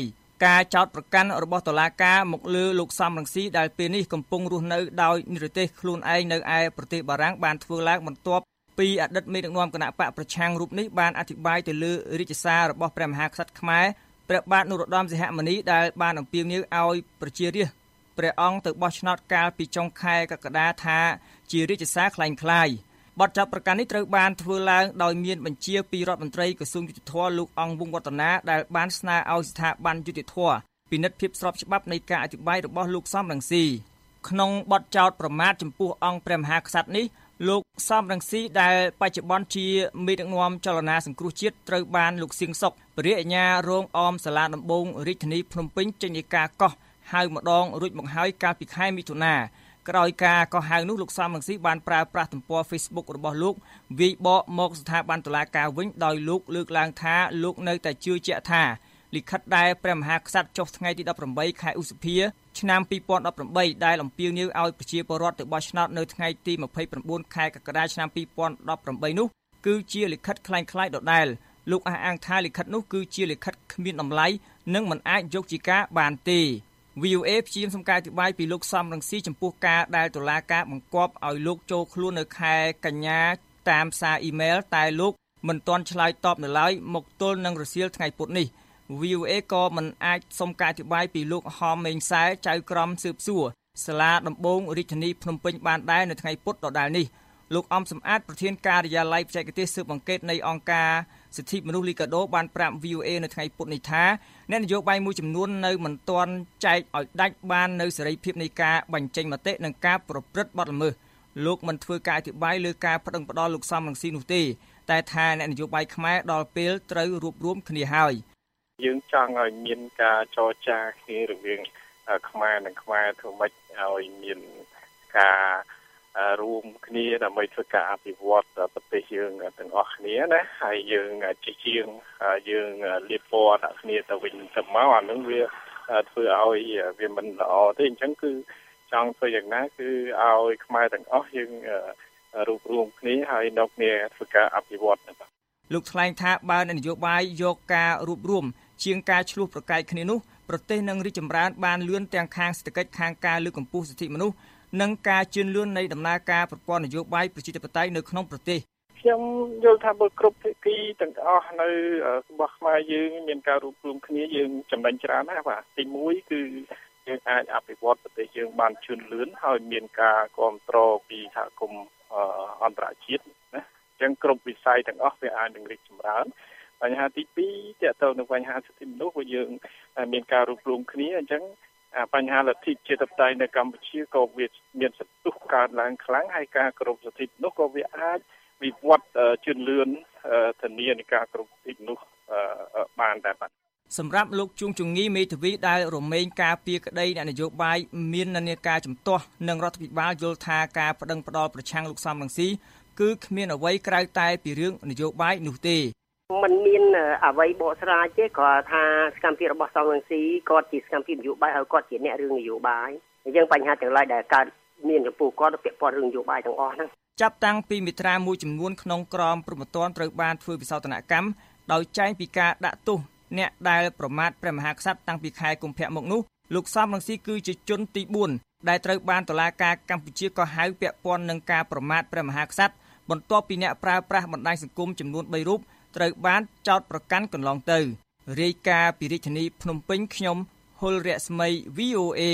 ការចោទប្រកាន់របស់តុលាការមកលើលោកសំរងស៊ីដែលពេលនេះកំពុងរស់នៅដោយនិរទេសខ្លួនឯងនៅឯប្រទេសបារាំងបានធ្វើឡើងបន្ទាប់ពីអតីតមេដឹកនាំគណៈបកប្រឆាំងរូបនេះបានអធិប្បាយទៅលើរាជសាររបស់ព្រះមហាក្សត្រខ្មែរព្រះបាទនរោត្តមសីហមុនីដែលបានអំពាវនាវឲ្យប្រជារាស្ត្រព្រះអង្គទៅបោះឆ្នោតកាលពីចុងខែកក្កដាថាជារាជសារคล้ายៗបទចោទប្រកាន់នេះត្រូវបានធ្វើឡើងដោយមានបញ្ជាពីរដ្ឋមន្ត្រីក្រសួងយុតិធធម៌លោកអង្គវង្សវឌ្ឍនាដែលបានស្នើឲ្យស្ថាប័នយុតិធធម៌ពិនិត្យភាពស្របច្បាប់នៃការអធិប្បាយរបស់លោកសំរងស៊ីក្នុងបទចោទប្រមាថចំពោះអង្គព្រះមហាក្សត្រនេះលោកសំរងស៊ីដែលបច្ចុប្បន្នជាមេដឹកនាំចលនាសង្គ្រោះជាតិត្រូវបានលោកសៀងសុកព្រះរាជអាជ្ញារងអមសាលាដំបងរាជធានីភ្នំពេញចេញឯកាកោះហៅម្ដងរួចមកហើយកាលពីខែមិថុនាក្រោយការកោះហៅនោះលោកសំរងស៊ីបានប្រើប្រាស់ទំព័រ Facebook របស់លោកវាយបកមកស្ថាប័នតុលាការវិញដោយលោកលើកឡើងថាលោកនៅតែជឿជាក់ថាលិខិតដែលព្រះមហាក្សត្រចុះថ្ងៃទី18ខែឧសភាឆ្នាំ2018ដែលអំពាវនាវឲ្យប្រជាពលរដ្ឋទៅបោះឆ្នោតនៅថ្ងៃទី29ខែកក្កដាឆ្នាំ2018នោះគឺជាលិខិតคล้ายៗដដែលលោកអះអាងថាលិខិតនោះគឺជាលិខិតគ្មានតម្លៃនិងមិនអាចយកជាការបានទេVOA ព្យាយាមសំការអធិប្បាយពីលោកសំរងស៊ីចំពោះការដែលតុលាការបង្គាប់ឲ្យលោកចូលខ្លួននៅខែកញ្ញាតាមសារអ៊ីមែលតែលោកមិនទាន់ឆ្លើយតបនៅឡើយមកទល់នឹងរសៀលថ្ងៃពុធនេះ VOA ក៏មិនអាចសុំការអធិប្បាយពីលោកហមមេងសែចៅក្រមស៊ើបសួរសាលាដំបងរាជធានីភ្នំពេញបានដែរនៅថ្ងៃពុធដដែលនេះលោកអំសំអាតប្រធានការិយាល័យបច្ចេកទេសស៊ើបអង្កេតនៃអង្គការសិទ្ធិមនុស្សលីកាដូបានប្រាប់ VOA នៅថ្ងៃពុធនេះថាអ្នកនយោបាយមួយចំនួននៅមិនទាន់ចែកឲ្យដាច់បាននៅសេរីភាពនៃការបញ្ចេញមតិនិងការប្រព្រឹត្តបទល្មើសលោកមិនធ្វើការអធិប្បាយលើការប្តឹងផ្តល់លោកសំរងស៊ីនោះទេតែថាអ្នកនយោបាយខ្មែរដល់ពេលត្រូវរួបរวมគ្នាហើយយើងចង់ឲ្យមានការចរចាគ្នារវាងខ្មែរនិងខ្មែរធ្វើម៉េចឲ្យមានការរួមគ្នាដើម្បីធ្វើការអភិវឌ្ឍប្រទេសយើងទាំងអស់គ្នាណាហើយយើងជាជាងយើងលៀបពណ៌ដាក់គ្នាទៅវិញទៅមកអានឹងវាធ្វើឲ្យវាមិនល្អទេអញ្ចឹងគឺចង់ធ្វើយ៉ាងណាគឺឲ្យខ្មែរទាំងអស់យើងរួបរวมគ្នាហើយនាំគ្នាធ្វើការអភិវឌ្ឍលោកថ្លែងថាបើនយោបាយយកការរួបរวมជាងការឆ្លោះប្រកែកគ្នានោះប្រទេសនឹងរីកចម្រើនបានលឿនទាំងខាងសេដ្ឋកិច្ចខាងការលើកកម្ពស់សិទ្ធិមនុស្សនិងការជឿនលឿននៃដំណើរការប្រព័ន្ធនយោបាយប្រជាធិបតេយ្យនៅក្នុងប្រទេសខ្ញុំយល់ថាបើគ្រប់ភាគីទាំងអស់នៅរបស់ខ្មែរយើងមានការរួបរวมគ្នាយើងចំណេញច្រើនណាស់បាទទី1គឺយើងអាចអភិវឌ្ឍប្រទេសយើងបានជឿនលឿនហើយមានការគ្រប់គ្រងពីសហគមន៍អន្តរជាតិណាអញ្ចឹងគ្រប់វិស័យទាំងអស់វាអាចនឹងរីកចម្រើនបញ្ហាទី2ទាក់ទងនឹងបញ្ហាសិទ្ធិមនុស្សដែលយើងមានការរួបរวมគ្នាអញ្ចឹងបញ្ហាលទ្ធិជាតិបតៃនៅកម្ពុជាក៏វាមានសន្ទុះកើនឡើងខ្លាំងហើយការគោរពសិទ្ធិមនុស្សក៏វាអាចវិវត្តជឿនលឿនធានានៃការគោរពសិទ្ធិមនុស្សបានដែរបាទសម្រាប់លោកជួងជងីមេធាវីដែលរមែងការពារក្តីអ្នកនយោបាយមាននានាការជំទាស់និងរដ្ឋាភិបាលយល់ថាការប្តឹងផ្តល់ប្រឆាំងលោកសំរងស៊ីគឺគ្មានអ្វីក្រៅតែពីរឿងនយោបាយនោះទេมันមានអ្វីបកស្រាយទេគ្រាន់ថាសកម្មភាពរបស់សំរងស៊ីគាត់ជាសកម្មភាពនយោបាយហើយគាត់ជាអ្នករឿងនយោបាយអញ្ចឹងបញ្ហាទាំងឡាយដែលកើតមានចំពោះគាត់ពាក់ព័ន្ធរឿងនយោបាយទាំងអស់ហ្នឹងចាប់តាំងពីមេត្រាមួយចំនួនក្នុងក្រមព្រហ្មទណ្ឌត្រូវបានធ្វើវិសោធនកម្មដោយចែងពីការដាក់ទោសអ្នកដែលប្រមាថព្រះមហាក្សត្រតាំងពីខែកុម្ភៈមកនោះលោកសំរងស៊ីគឺជាជនទី4ដែលត្រូវបានតុលាការកម្ពុជាកោះហៅពាក់ព័ន្ធនឹងការប្រមាថព្រះមហាក្សត្របន្ទាប់ពីអ្នកប្រើប្រាស់បណ្ដាញសង្គមចំនួន3រូបត្រូវបានចោទប្រកាន់កន្លងទៅរាយការណ៍ពីរាជធានីភ្នំពេញខ្ញុំហុលរស្មី VOA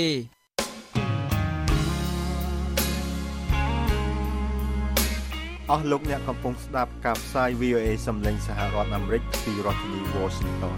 អស់លោកអ្នកកំពុងស្ដាប់ការផ្សាយ VOA សំឡេងសហរដ្ឋអាមេរិកពីរដ្ឋធានី Washington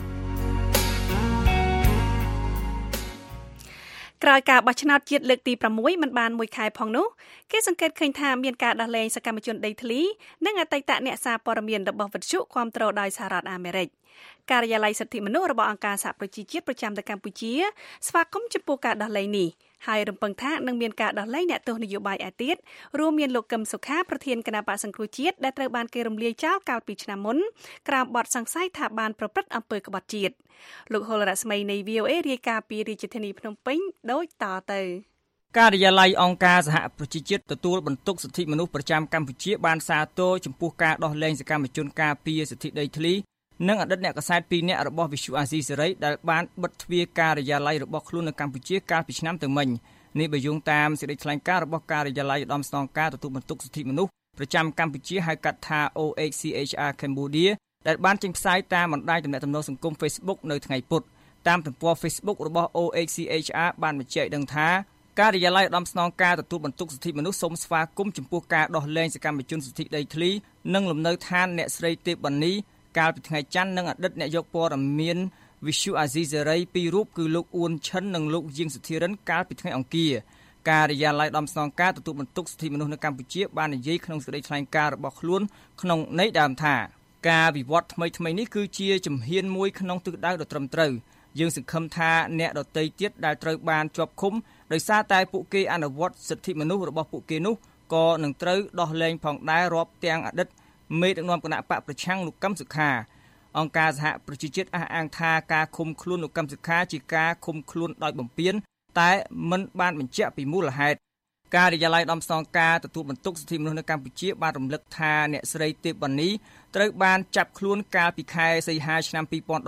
ក្រោយការបោះឆ្នោតជាតិលើកទី6មិនបានមួយខែផងនោះគេសង្កេតឃើញថាមានការដោះលែងសកម្មជនដីធ្លីនិងអតីតអ្នកសារព័ត៌មានរបស់វិទ្យុគាំទ្រដោយសហរដ្ឋអាមេរិកការិយាល័យសិទ្ធិមនុស្សរបស់អង្គការសហប្រជាជាតិប្រចាំនៅកម្ពុជាស្វាគមន៍ចំពោះការដោះលែងនេះហើយរំពឹងថានឹងមានការដោះលែងអ្នកទោសនយោបាយឯទៀតរួមមានលោកកឹមសុខាប្រធានគណៈបក្សសង្គ្រោះជាតិដែលត្រូវបានគេរំលាយចោលកាលពីឆ្នាំមុនក្រោមបទសង្ស័យថាបានប្រព្រឹត្តអំពើក្បត់ជាតិលោកហុលរស្មីនៃ VOA រាយការណ៍ពីរាជធានីភ្នំពេញដូចតទៅការិយាល័យអង្គការសហប្រជាជាតិទទួលបន្ទុកសិទ្ធិមនុស្សប្រចាំកម្ពុជាបានសាទរចំពោះការដោះលែងសកម្មជនការពារសិទ្ធិដីធ្លីនិងអតីតអ្នកកាសែត2នាក់របស់ Visu Asia សេរីដែលបានបិទទ្វារការិយាល័យរបស់ខ្លួននៅកម្ពុជាកាលពីឆ្នាំទៅមិញនេះបើយោងតាមសេចក្តីថ្លែងការណ៍របស់ការិយាល័យឧត្តមស្នងការទទួលបន្ទុកសិទ្ធិមនុស្សប្រចាំកម្ពុជាហៅកាត់ថា OHCHR Cambodia ដែលបានចេញផ្សាយតាមបណ្ដាញទំនាក់ទំនងសង្គម Facebook នៅថ្ងៃពុធតាមទំព័រ Facebook របស់ OHCHR បានបញ្ជាក់ដឹងថាការិយាល័យឧត្តមស្នងការទទួលបន្ទុកសិទ្ធិមនុស្សសូមស្វាគមន៍ចំពោះការដោះលែងសកម្មជនសិទ្ធិដីធ្លីនិងលំនៅឋានអ្នកស្រីទេពវណ្ណីកាលពីថ្ងៃច័ន្ទនិងអតីតអ្នកយកព័ត៌មាន Visu Asia សេរីពីររូបគឺលោកអ៊ួនឈិននិងលោកយាងសុធិរិនកាលពីថ្ងៃអង្គារការិយាល័យឧត្តមស្នងការទទួលបន្ទុកសិទ្ធិមនុស្សនៅកម្ពុជាបាននិយាយក្នុងសេចក្តីថ្លែងការណ៍របស់ខ្លួនក្នុងន័យដើមថាការវិវត្តថ្មីៗនេះគឺជាជំហានមួយក្នុងទិសដៅដ៏ត្រឹមត្រូវយើងសង្ឃឹមថាអ្នកដទៃទៀតដែលត្រូវបានជាប់ឃុំដោយសារតែពួកគេអនុវត្តសិទ្ធិមនុស្សរបស់ពួកគេនោះក៏នឹងត្រូវដោះលែងផងដែររាប់ទាំងអតីតមេដឹកនាំគណៈបកប្រឆាំងលោកកឹមសុខាអង្គការសហប្រជាជាតិអះអាងថាការឃុំខ្លួនលោកកឹមសុខាជាការឃុំខ្លួនដោយបំពានតែមិនបានបញ្ជាក់ពីមូលហេតុការិយាល័យឧត្តមស្នងការទទួលបន្ទុកសិទ្ធិមនុស្សនៅកម្ពុជាបានរំលឹកថាអ្នកស្រីទេពវណ្ណីត្រូវបានចាប់ខ្លួនកាលពីខែសីហាឆ្នាំ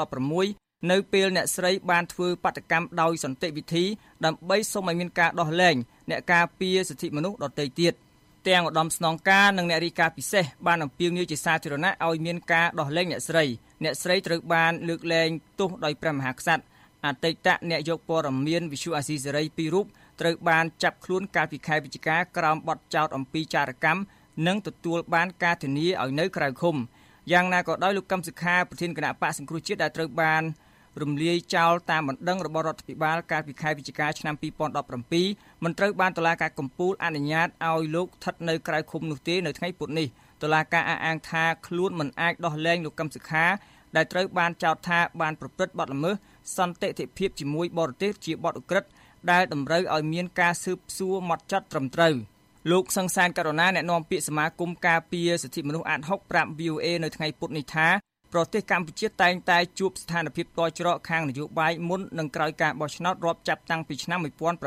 2016នៅពេលអ្នកស្រីបានធ្វើបាតកម្មដោយសន្តិវិធីដើម្បីសូមឲ្យមានការដោះលែងអ្នកការពារសិទ្ធិមនុស្សដទៃទៀតទាំងឧត្តមស្នងការនិងអ្នករាយការណ៍ពិសេសបានអំពាវនាវជាសាធារណៈឲ្យមានការដោះលែងអ្នកស្រីត្រូវបានលើកលែងទោសដោយព្រះមហាក្សត្រអតីតអ្នកយកព័ត៌មាន Visu Asia សេរីពីររូបត្រូវបានចាប់ខ្លួនកាលពីខែវិច្ឆិកាក្រោមបទចោទអំពីចារកម្មនិងទទួលបានការធានាឲ្យនៅក្រៅឃុំយ៉ាងណាក៏ដោយលោកកឹមសុខាប្រធានគណៈបកសង្គ្រោះជាតិដែលត្រូវបានរំលាយចោលតាមបណ្ដឹងរបស់រដ្ឋាភិបាលកាលពីខែវិច្ឆិកាឆ្នាំ2017មិនត្រូវបានតុលាការកំពូលអនុញ្ញាតឲ្យលោកស្ថិតនៅក្រៅឃុំនោះទេនៅថ្ងៃពុធនេះតុលាការអះអាងថាខ្លួនមិនអាចដោះលែងលោកកឹមសុខាដែលត្រូវបានចោទថាបានប្រព្រឹត្តបទល្មើសសន្តិភាពជាមួយបរទេសជាបទឧក្រិដ្ឋដែលតម្រូវឲ្យមានការស៊ើបសួរហ្មត់ចត់ត្រឹមត្រូវលោកសង្សានករណាអ្នកនាំពាក្យសមាគមការពារសិទ្ធិមនុស្សអាត6ប្រាប់ VOA នៅថ្ងៃពុធនេះថាប្រទេសកម្ពុជាតែងតែជួបស្ថានភាពតច្រកខាងនយោបាយមុននិងក្រោយការបោះឆ្នោតរាប់ចាប់តាំងពីឆ្នាំ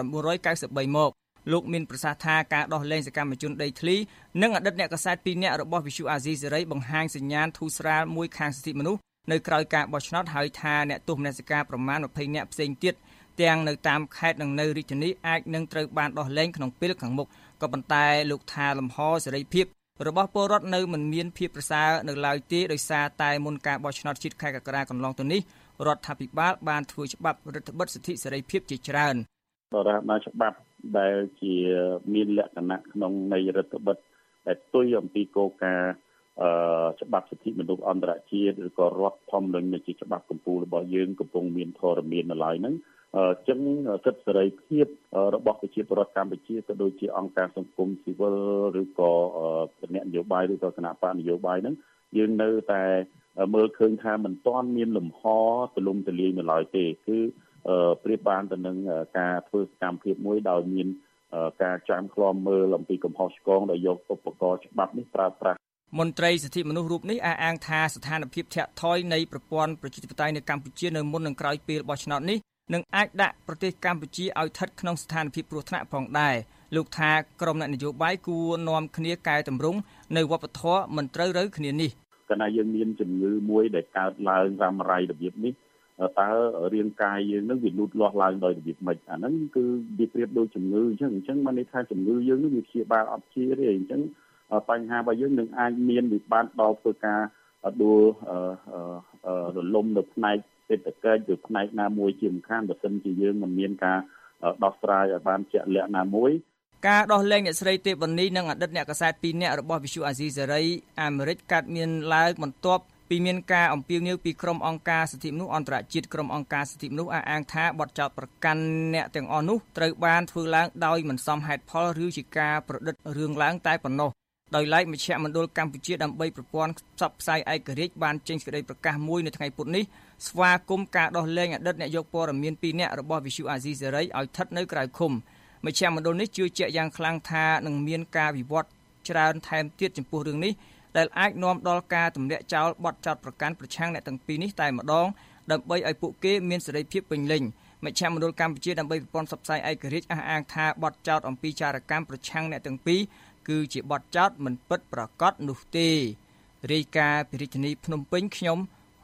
1993មកលោកមានប្រសាសន៍ថាការដោះលែងសកម្មជនដីធ្លីនិងអតីតអ្នកកាសែត2នាក់របស់ Visu Asia សេរីបង្ហាញសញ្ញាណធូរស្រាលមួយខាងសិទ្ធិមនុស្សនៅក្រោយការបោះឆ្នោតហើយថាអ្នកទោសមនសិការប្រមាណ20នាក់ផ្សេងទៀតទាំងនៅតាមខេត្តនិងនៅរាជធានីអាចនឹងត្រូវបានដោះលែងក្នុងពេលខាងមុខក៏ប៉ុន្តែលោកថាលំហសេរីភាពរបស់ពលរដ្ឋនៅមិនមានភាពប្រសើរនៅឡើយទេដោយសារតែមុនការបោះឆ្នោតជាតិខែកក្កដាកន្លងទៅនេះរដ្ឋាភិបាលបានធ្វើច្បាប់រដ្ឋបិទសិទ្ធិសេរីភាពជាច្រើនដរាបណាច្បាប់ដែលជាមានលក្ខណៈក្នុងនៃរដ្ឋបិទដែលផ្ទុយអំពីគោលការណ៍ច្បាប់សិទ្ធិមនុស្សអន្តរជាតិឬក៏រដ្ឋធម្មនុញ្ញជាច្បាប់កម្ពុជារបស់យើងកំពុងមានធរមាននៅឡើយហ្នឹងចឹងសិទ្ធិសេរីភាពរបស់ប្រជាពលរដ្ឋកម្ពុជាក៏ដូចជាអង្គការសង្គមស៊ីវិលឬក៏គណៈនយោបាយឬក៏គណៈបកនយោបាយហ្នឹងយើងនៅតែមើលឃើញថាមិនទាន់មានលំហទូលំទូលាយនៅឡើយទេគឺប្រៀបបានទៅនឹងការធ្វើសកម្មភាពមួយដោយមានការចាំឃ្លាំមើលអំពីកំហុសឆ្គងដោយយកឧបករណ៍ច្បាប់នេះប្រើប្រាស់មន្ត្រីសិទ្ធិមនុស្សរូបនេះអះអាងថាស្ថានភាពធាក់ថយនៃប្រព័ន្ធប្រជាធិបតេយ្យនៅកម្ពុជានៅមុននិងក្រោយពេលបោះឆ្នោតនេះនឹងអាចដាក់ប្រទេសកម្ពុជាឲ្យស្ថិតក្នុងស្ថានភាពគ្រោះថ្នាក់ផងដែរលោកថាក្រុមអ្នកនយោបាយគួរនាំគ្នាកែតម្រង់នៅវប្បធម៌មិនត្រូវរើគ្នានេះកាលណាយើងមានជំងឺមួយដែលកើតឡើងរ៉ាំរ៉ៃរបៀបនេះតើរាងកាយយើងនឹងវាលូតលាស់ឡើងដោយរបៀបម៉េចអាហ្នឹងគឺវាប្រៀបដូចជំងឺអញ្ចឹងបានន័យថាជំងឺយើងនឹងវាព្យាបាលអត់ជាទេអញ្ចឹងបញ្ហារបស់យើងនឹងអាចមានវិបត្តិដល់ធ្វើការដួលរលំនៅផ្នែកសេដ្ឋកិច្ចឬផ្នែកណាមួយជាសំខាន់បើសិនជាយើងមិនមានការដោះស្រាយឲ្យបានជាក់លាក់ណាមួយការដោះលែងអ្នកស្រីទេពវណ្ណីនិងអតីតអ្នកកាសែត2នាក់របស់ Visu Asia សេរីអាមេរិកកើតមានឡើងបន្ទាប់ពីមានការអំពាវនាវពីក្រុមអង្គការសិទ្ធិមនុស្សអន្តរជាតិក្រុមអង្គការសិទ្ធិមនុស្សអះអាងថាបទចោទប្រកាន់អ្នកទាំងអស់នោះត្រូវបានធ្វើឡើងដោយមិនសមហេតុផលឬជាការប្រឌិតរឿងឡើងតែប៉ុណ្ណោះដោយឡែកមជ្ឈមណ្ឌលកម្ពុជាដើម្បីប្រព័ន្ធផ្សព្វផ្សាយឯករាជ្យបានចេញសេចក្តីប្រកាសមួយនៅថ្ងៃពុធនេះស្វាគមន៍ការដោះលែងអតីតអ្នកយកព័ត៌មាន2នាក់របស់ Visu Asia សេរីឲ្យស្ថិតនៅក្រៅឃុំមជ្ឈមណ្ឌលនេះជឿជាក់យ៉ាងខ្លាំងថានឹងមានការវិវត្តច្រើនថែមទៀតចំពោះរឿងនេះដែលអាចនាំដល់ការទម្លាក់ចោលបទចោទប្រកាន់ប្រឆាំងអ្នកទាំងពីរនេះតែម្ដងដើម្បីឲ្យពួកគេមានសេរីភាពពេញលេញមជ្ឈមណ្ឌលកម្ពុជាដើម្បីប្រព័ន្ធផ្សព្វផ្សាយឯករាជ្យអះអាងថាបទចោទអំពីចារកម្មប្រឆាំងអ្នកទាំងពីរគឺជាបទចោទមិនពិតប្រាកដនោះទេរាយការណ៍ពីរាជធានីភ្នំពេញខ្ញុំ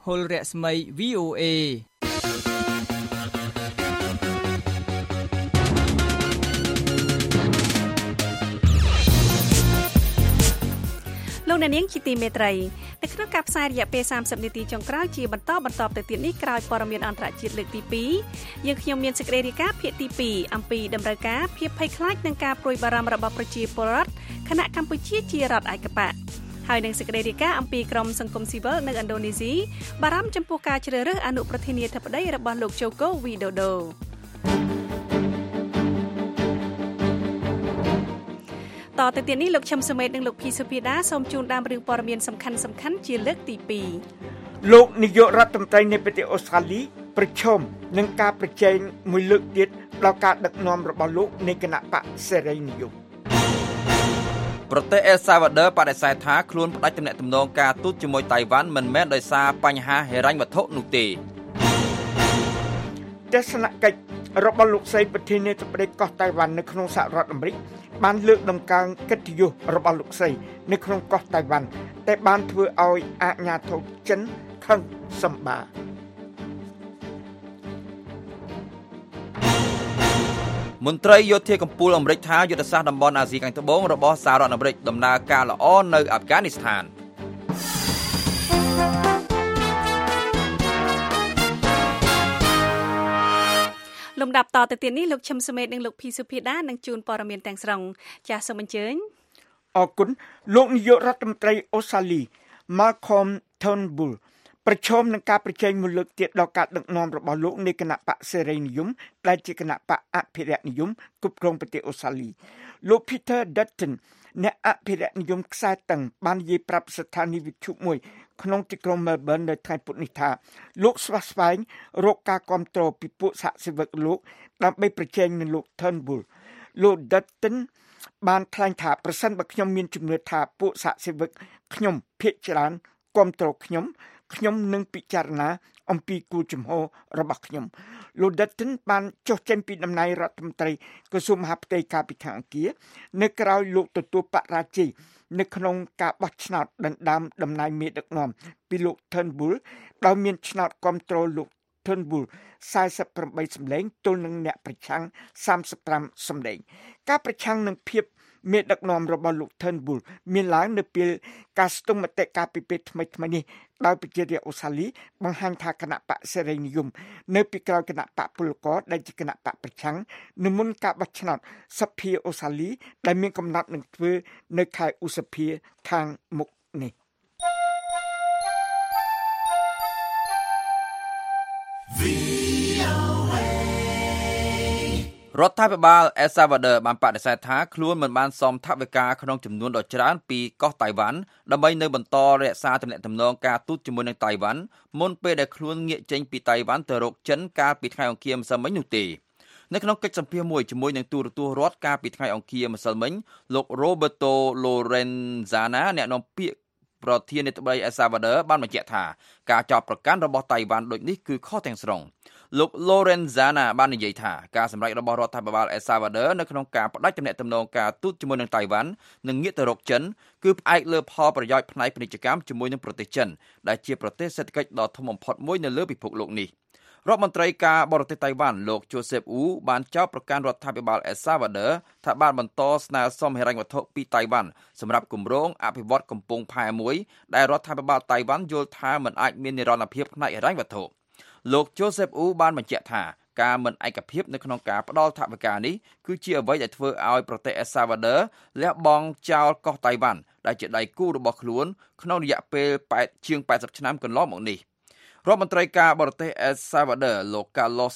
ហុលរស្មី VOA លោកអ្នកនាងជាទីមេត្រីនៅក្នុងការផ្សាយរយៈពេល30នាទីចុងក្រោយជាបន្តទៅទៀតនេះក្រោយព័ត៌មានអន្តរជាតិលើកទី2យើងខ្ញុំមានសេចក្តីរាយការណ៍ភាគទី2អំពីដំណើរការភាពភ័យខ្លាចនឹងការព្រួយបារម្ភរបស់ប្រជាពលរដ្ឋគណៈកម្ពុជាជារដ្ឋឯកបកហើយនឹងសេចក្តីរាយការណ៍អំពីក្រុមសង្គមស៊ីវិលនៅឥណ្ឌូនេស៊ីបារម្ភចំពោះការជ្រើសរើសអនុប្រធានាធិបតីរបស់លោកជូកូវីដូដូតទៅទៀតនេះលោកឈឹមសមេតនិងលោកភីសុភាដាសូមជូនដើមរឿងព័ត៌មានសំខាន់ជាលើកទី2 លោកនាយករដ្ឋមន្ត្រីនៃប្រទេសអូស្ត្រាលីប្រឈមនឹងការប្រជែងមួយលើកទៀតដល់ការដឹកនាំរបស់លោកនៃគណៈបកសេរីនិយមប្រទេសអេលសាវ៉ាឌឺបដិសេធថាខ្លួនផ្ដាច់ទំនាក់ទំនងការទូតជាមួយតៃវ៉ាន់មិនមែនដោយសារបញ្ហាហិរញ្ញវត្ថុនោះទេទស្សនកិច្ចរបស់លោកស្រីប្រធានាធិបតីកោះតៃវ៉ាន់នៅក្នុងសហរដ្ឋអាមេរិកបានលើកដំកើងកិត្តិយសរបស់លោកស្រីនៅក្នុងកោះតៃវ៉ាន់តែបានធ្វើឲ្យអាជ្ញាធរចិនខឹងសម្បាមន្ត្រីយោធាកម្ពុជាអាមេរិកថាយុទ្ធសាស្ត្រតំបន់អាស៊ីខាងត្បូងរបស់សហរដ្ឋអាមេរិកដំណើរការល្អនៅអាហ្វហ្គានីស្ថានលំដាប់តទៅទៀតនេះលោកឈឹមសមេតនិងលោកភីសុភាដានឹងជួនព័ត៌មានទាំងស្រុងចាសសូមអញ្ជើញអរគុណលោកនាយករដ្ឋមន្ត្រីអូស្ត្រាលី Malcolm Turnbull ប្រឈមនឹងការប្រជែងមួយលើកទៀតដល់ការដឹកនាំរបស់លោកនៃគណៈបកសេរីនិយមដែលជាគណៈបកអភិរក្សនិយមគ្រប់គ្រងប្រទេសអូស្ត្រាលីលោក Peter Dutton អ្នកអភិរក្សនិយមខ្សែតឹងបាននិយាយប្រាប់ស្ថានីយវិទ្យុមួយក្នុងទីក្រុង Melbourne នៅថ្ងៃពុធនេះថាលោកស្វាស្វែងរកការគាំទ្រពីពួកសហជីវិកលោកដើម្បីប្រជែងនឹងលោក Turnbull លោក Dutton បានថ្លែងថាប្រសិនបើខ្ញុំមានជំនឿថាពួកសហជីវិកខ្ញុំភាគច្រើនគាំទ្រខ្ញុំនឹងពិចារណាអំពីគោលជំហររបស់ខ្ញុំលោក Dutton បានចុះចេញពីតំណែងរដ្ឋមន្ត្រីក្រសួងមហាផ្ទៃកាលពីខែអង្គារនៅក្រៅលោកទទួលបរាជ័យនៅក្នុងការបោះឆ្នោតដណ្ដើមតំណែងមេដឹកនាំពីលោក Turnbull ដោយមានឆ្នោតគាំទ្រលោក Turnbull 48សម្លេងទល់នឹងអ្នកប្រឆាំង35សម្លេងការប្រឆាំងនឹងភាពមេដឹកនាំរបស់លោក Turnbull មានឡើងនៅពេលការស្ទង់មតិការពិភាក្សាថ្មីនេះដោយប្រជារាស្ត្រអូស្ត្រាលីបង្ហាញថាគណៈបកសេរីនិយមនៅពីក្រោយគណៈបកពលករដែលជាគណៈបកប្រឆាំងនៅមុនការបោះឆ្នោតសភាអូស្ត្រាលីដែលមានកំណត់នឹងធ្វើនៅខែឧសភាខាងមុខនេះរដ្ឋាភិបាលអេលសាវ៉ាឌឺបានបដិសេធថាខ្លួនមិនបានសមថវិកាក្នុងចំនួនដ៏ច្រើនពីកោះតៃវ៉ាន់ដើម្បីនៅបន្តរក្សាទំនាក់ទំនងការទូតជាមួយនឹងតៃវ៉ាន់មុនពេលដែលខ្លួនងាកចេញពីតៃវ៉ាន់ទៅរកចិនកាលពីថ្ងៃអង្គារម្សិលមិញនោះទេនៅក្នុងកិច្ចសម្ភាសន៍មួយជាមួយនឹងទូរទស្សន៍រដ្ឋកាលពីថ្ងៃអង្គារម្សិលមិញលោក Roberto Lorenzana អ្នកនាំពាក្យប្រធានាធិបតីអេលសាវ៉ាឌឺបានបញ្ជាក់ថាការចោទប្រកាន់របស់តៃវ៉ាន់ដូចនេះគឺខុសទាំងស្រុងលោក Lorenzana បាននិយាយថាការសម្រេចរបស់រដ្ឋាភិបាលអេលសាវ៉ាឌឺនៅក្នុងការផ្ដាច់ទំនាក់ទំនងការទូតជាមួយនឹងតៃវ៉ាន់និងងាកទៅរកចិនគឺផ្អែកលើផលប្រយោជន៍ផ្នែកពាណិជ្ជកម្មជាមួយនឹងប្រទេសចិនដែលជាប្រទេសសេដ្ឋកិច្ចដ៏ធំបំផុតមួយនៅលើពិភពលោកនេះរដ្ឋមន្ត្រីការបរទេសតៃវ៉ាន់លោក Joseph Wu បានចោទប្រកាន់រដ្ឋាភិបាលអេលសាវ៉ាឌឺថាបានបន្តស្នើសុំហិរញ្ញវត្ថុពីតៃវ៉ាន់សម្រាប់គម្រោងអភិវឌ្ឍកំពង់ផែមួយដែលរដ្ឋាភិបាលតៃវ៉ាន់យល់ថាមិនអាចមាននិរន្តរភាពផ្នែកហិរញ្ញវត្ថុលោក Joseph Wu បានបញ្ជាក់ថាការមិនឯកភាពនៅក្នុងការផ្ដល់ថវិកានេះគឺជាអ្វីដែលធ្វើឲ្យប្រទេសអេលសាវ៉ាឌឺលះបង់ចោលកោះតៃវ៉ាន់ដែលជាដៃគូរបស់ខ្លួនក្នុងរយៈពេលជាង80ឆ្នាំកន្លងមកនេះរដ្ឋមន្ត្រីការបរទេសអេលសាវ៉ាឌឺលោក Carlos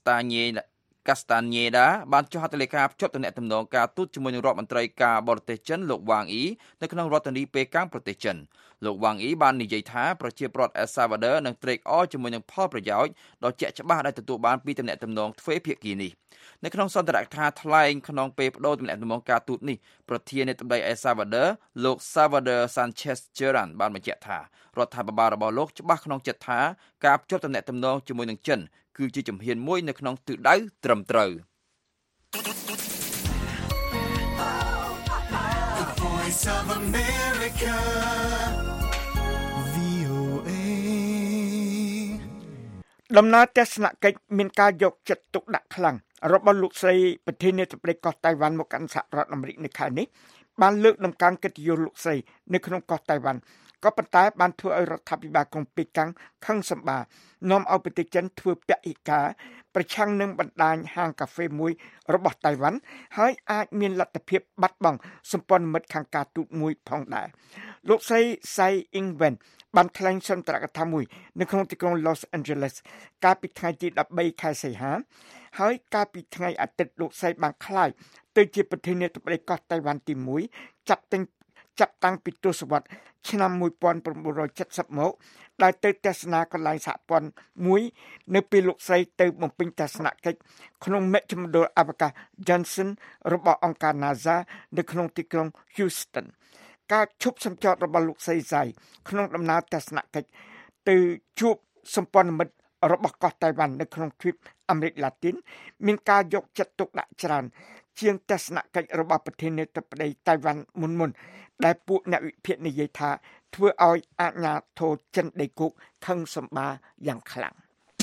Castañeda បានចុះហត្ថលេខាភ្ជាប់ទំនាក់ទំនងការទូតជាមួយនឹងរដ្ឋមន្ត្រីការបរទេសចិនលោកវ៉ាងអ៊ីនៅក្នុងរដ្ឋធានីប៉េកាំងប្រទេសចិនលោកវ៉ាងអ៊ីបាននិយាយថាប្រជាពលរដ្ឋអេលសាវ៉ាឌឺនឹងត្រេកអរជាមួយនឹងផលប្រយោជន៍ដ៏ជាក់ច្បាស់ដែលទទួលបានពីទំនាក់ទំនងទ្វេភាគីនេះនៅក្នុងសន្ទរកថាថ្លែងក្នុងពេលបដូរទំនាក់ទំនងការទូតនេះប្រធានាធិបតីអេលសាវ៉ាឌឺលោក Salvador Sanchez Cheran បានបញ្ជាក់ថារដ្ឋាភិបាលរបស់លោកច្បាស់ក្នុងចិត្តថាការភ្ជាប់ទំនាក់ទំនងជាមួយនឹងចិនគឺជាជំហានមួយនៅក្នុងទិសដៅត្រឹមត្រូវ VOA ដំណើរទស្សនកិច្ចមានការយកចិត្តទុកដាក់ខ្លាំងរបស់លោកស្រីប្រធានាធិបតីកោះតៃវ៉ាន់មកកាន់សហរដ្ឋអាមេរិកនៅខែនេះបានលើកដំកើងកិត្តិយសលោកស្រីនៅក្នុងកោះតៃវ៉ាន់ក៏ប៉ុន្តែបានធ្វើឲ្យរដ្ឋាភិបាលក្រុងប៉េកាំងខឹងសម្បានាំឲ្យប្រទេសចិនធ្វើពហិការប្រឆាំងនឹងបណ្ដាញហាងកាហ្វេមួយរបស់តៃវ៉ាន់ហើយអាចមានលទ្ធភាពបាត់បង់សម្ព័ន្ធមិត្តខាងការទូតមួយផងដែរលោកស្រីសៃអ៊ីងវ៉ែនបានថ្លែងសន្ទរកថាមួយនៅក្នុងទីក្រុង Los Angeles កាលពីថ្ងៃទី13ខែសីហាហើយកាលពីថ្ងៃអាទិត្យលោកស្រីបានក្លាយទៅជាប្រធានាធិបតីកោះតៃវ៉ាន់ទី1ចាប់តាំងពីទសវត្សរ៍ឆ្នាំ1970មកដែលទៅទស្សនាកន្លែងសហព័ន្ធមួយនៅពេលលោកស្រីទៅបំពេញទស្សនកិច្ចក្នុងមជ្ឈមណ្ឌលអវកាស Johnson របស់អង្គការ NASA នៅក្នុងទីក្រុង Houston ការឈប់សម្ចតរបស់លោកស្រីសៃក្នុងដំណើរទស្សនកិច្ចទៅជួបសម្ព័ន្ធមិត្តរបស់កោះតៃវ៉ាន់នៅក្នុងទ្វីបអាមេរិកឡាទីនមានការយកចិត្តទុកដាក់ច្រើនជាងទស្សនកិច្ចរបស់ប្រធានាធិបតីតៃវ៉ាន់មុនដែលពួកអ្នកវិភាគនិយាយថាធ្វើឲ្យអាជ្ញាធរចិនដីគោកខឹងសម្បាយ៉ាងខ្លាំង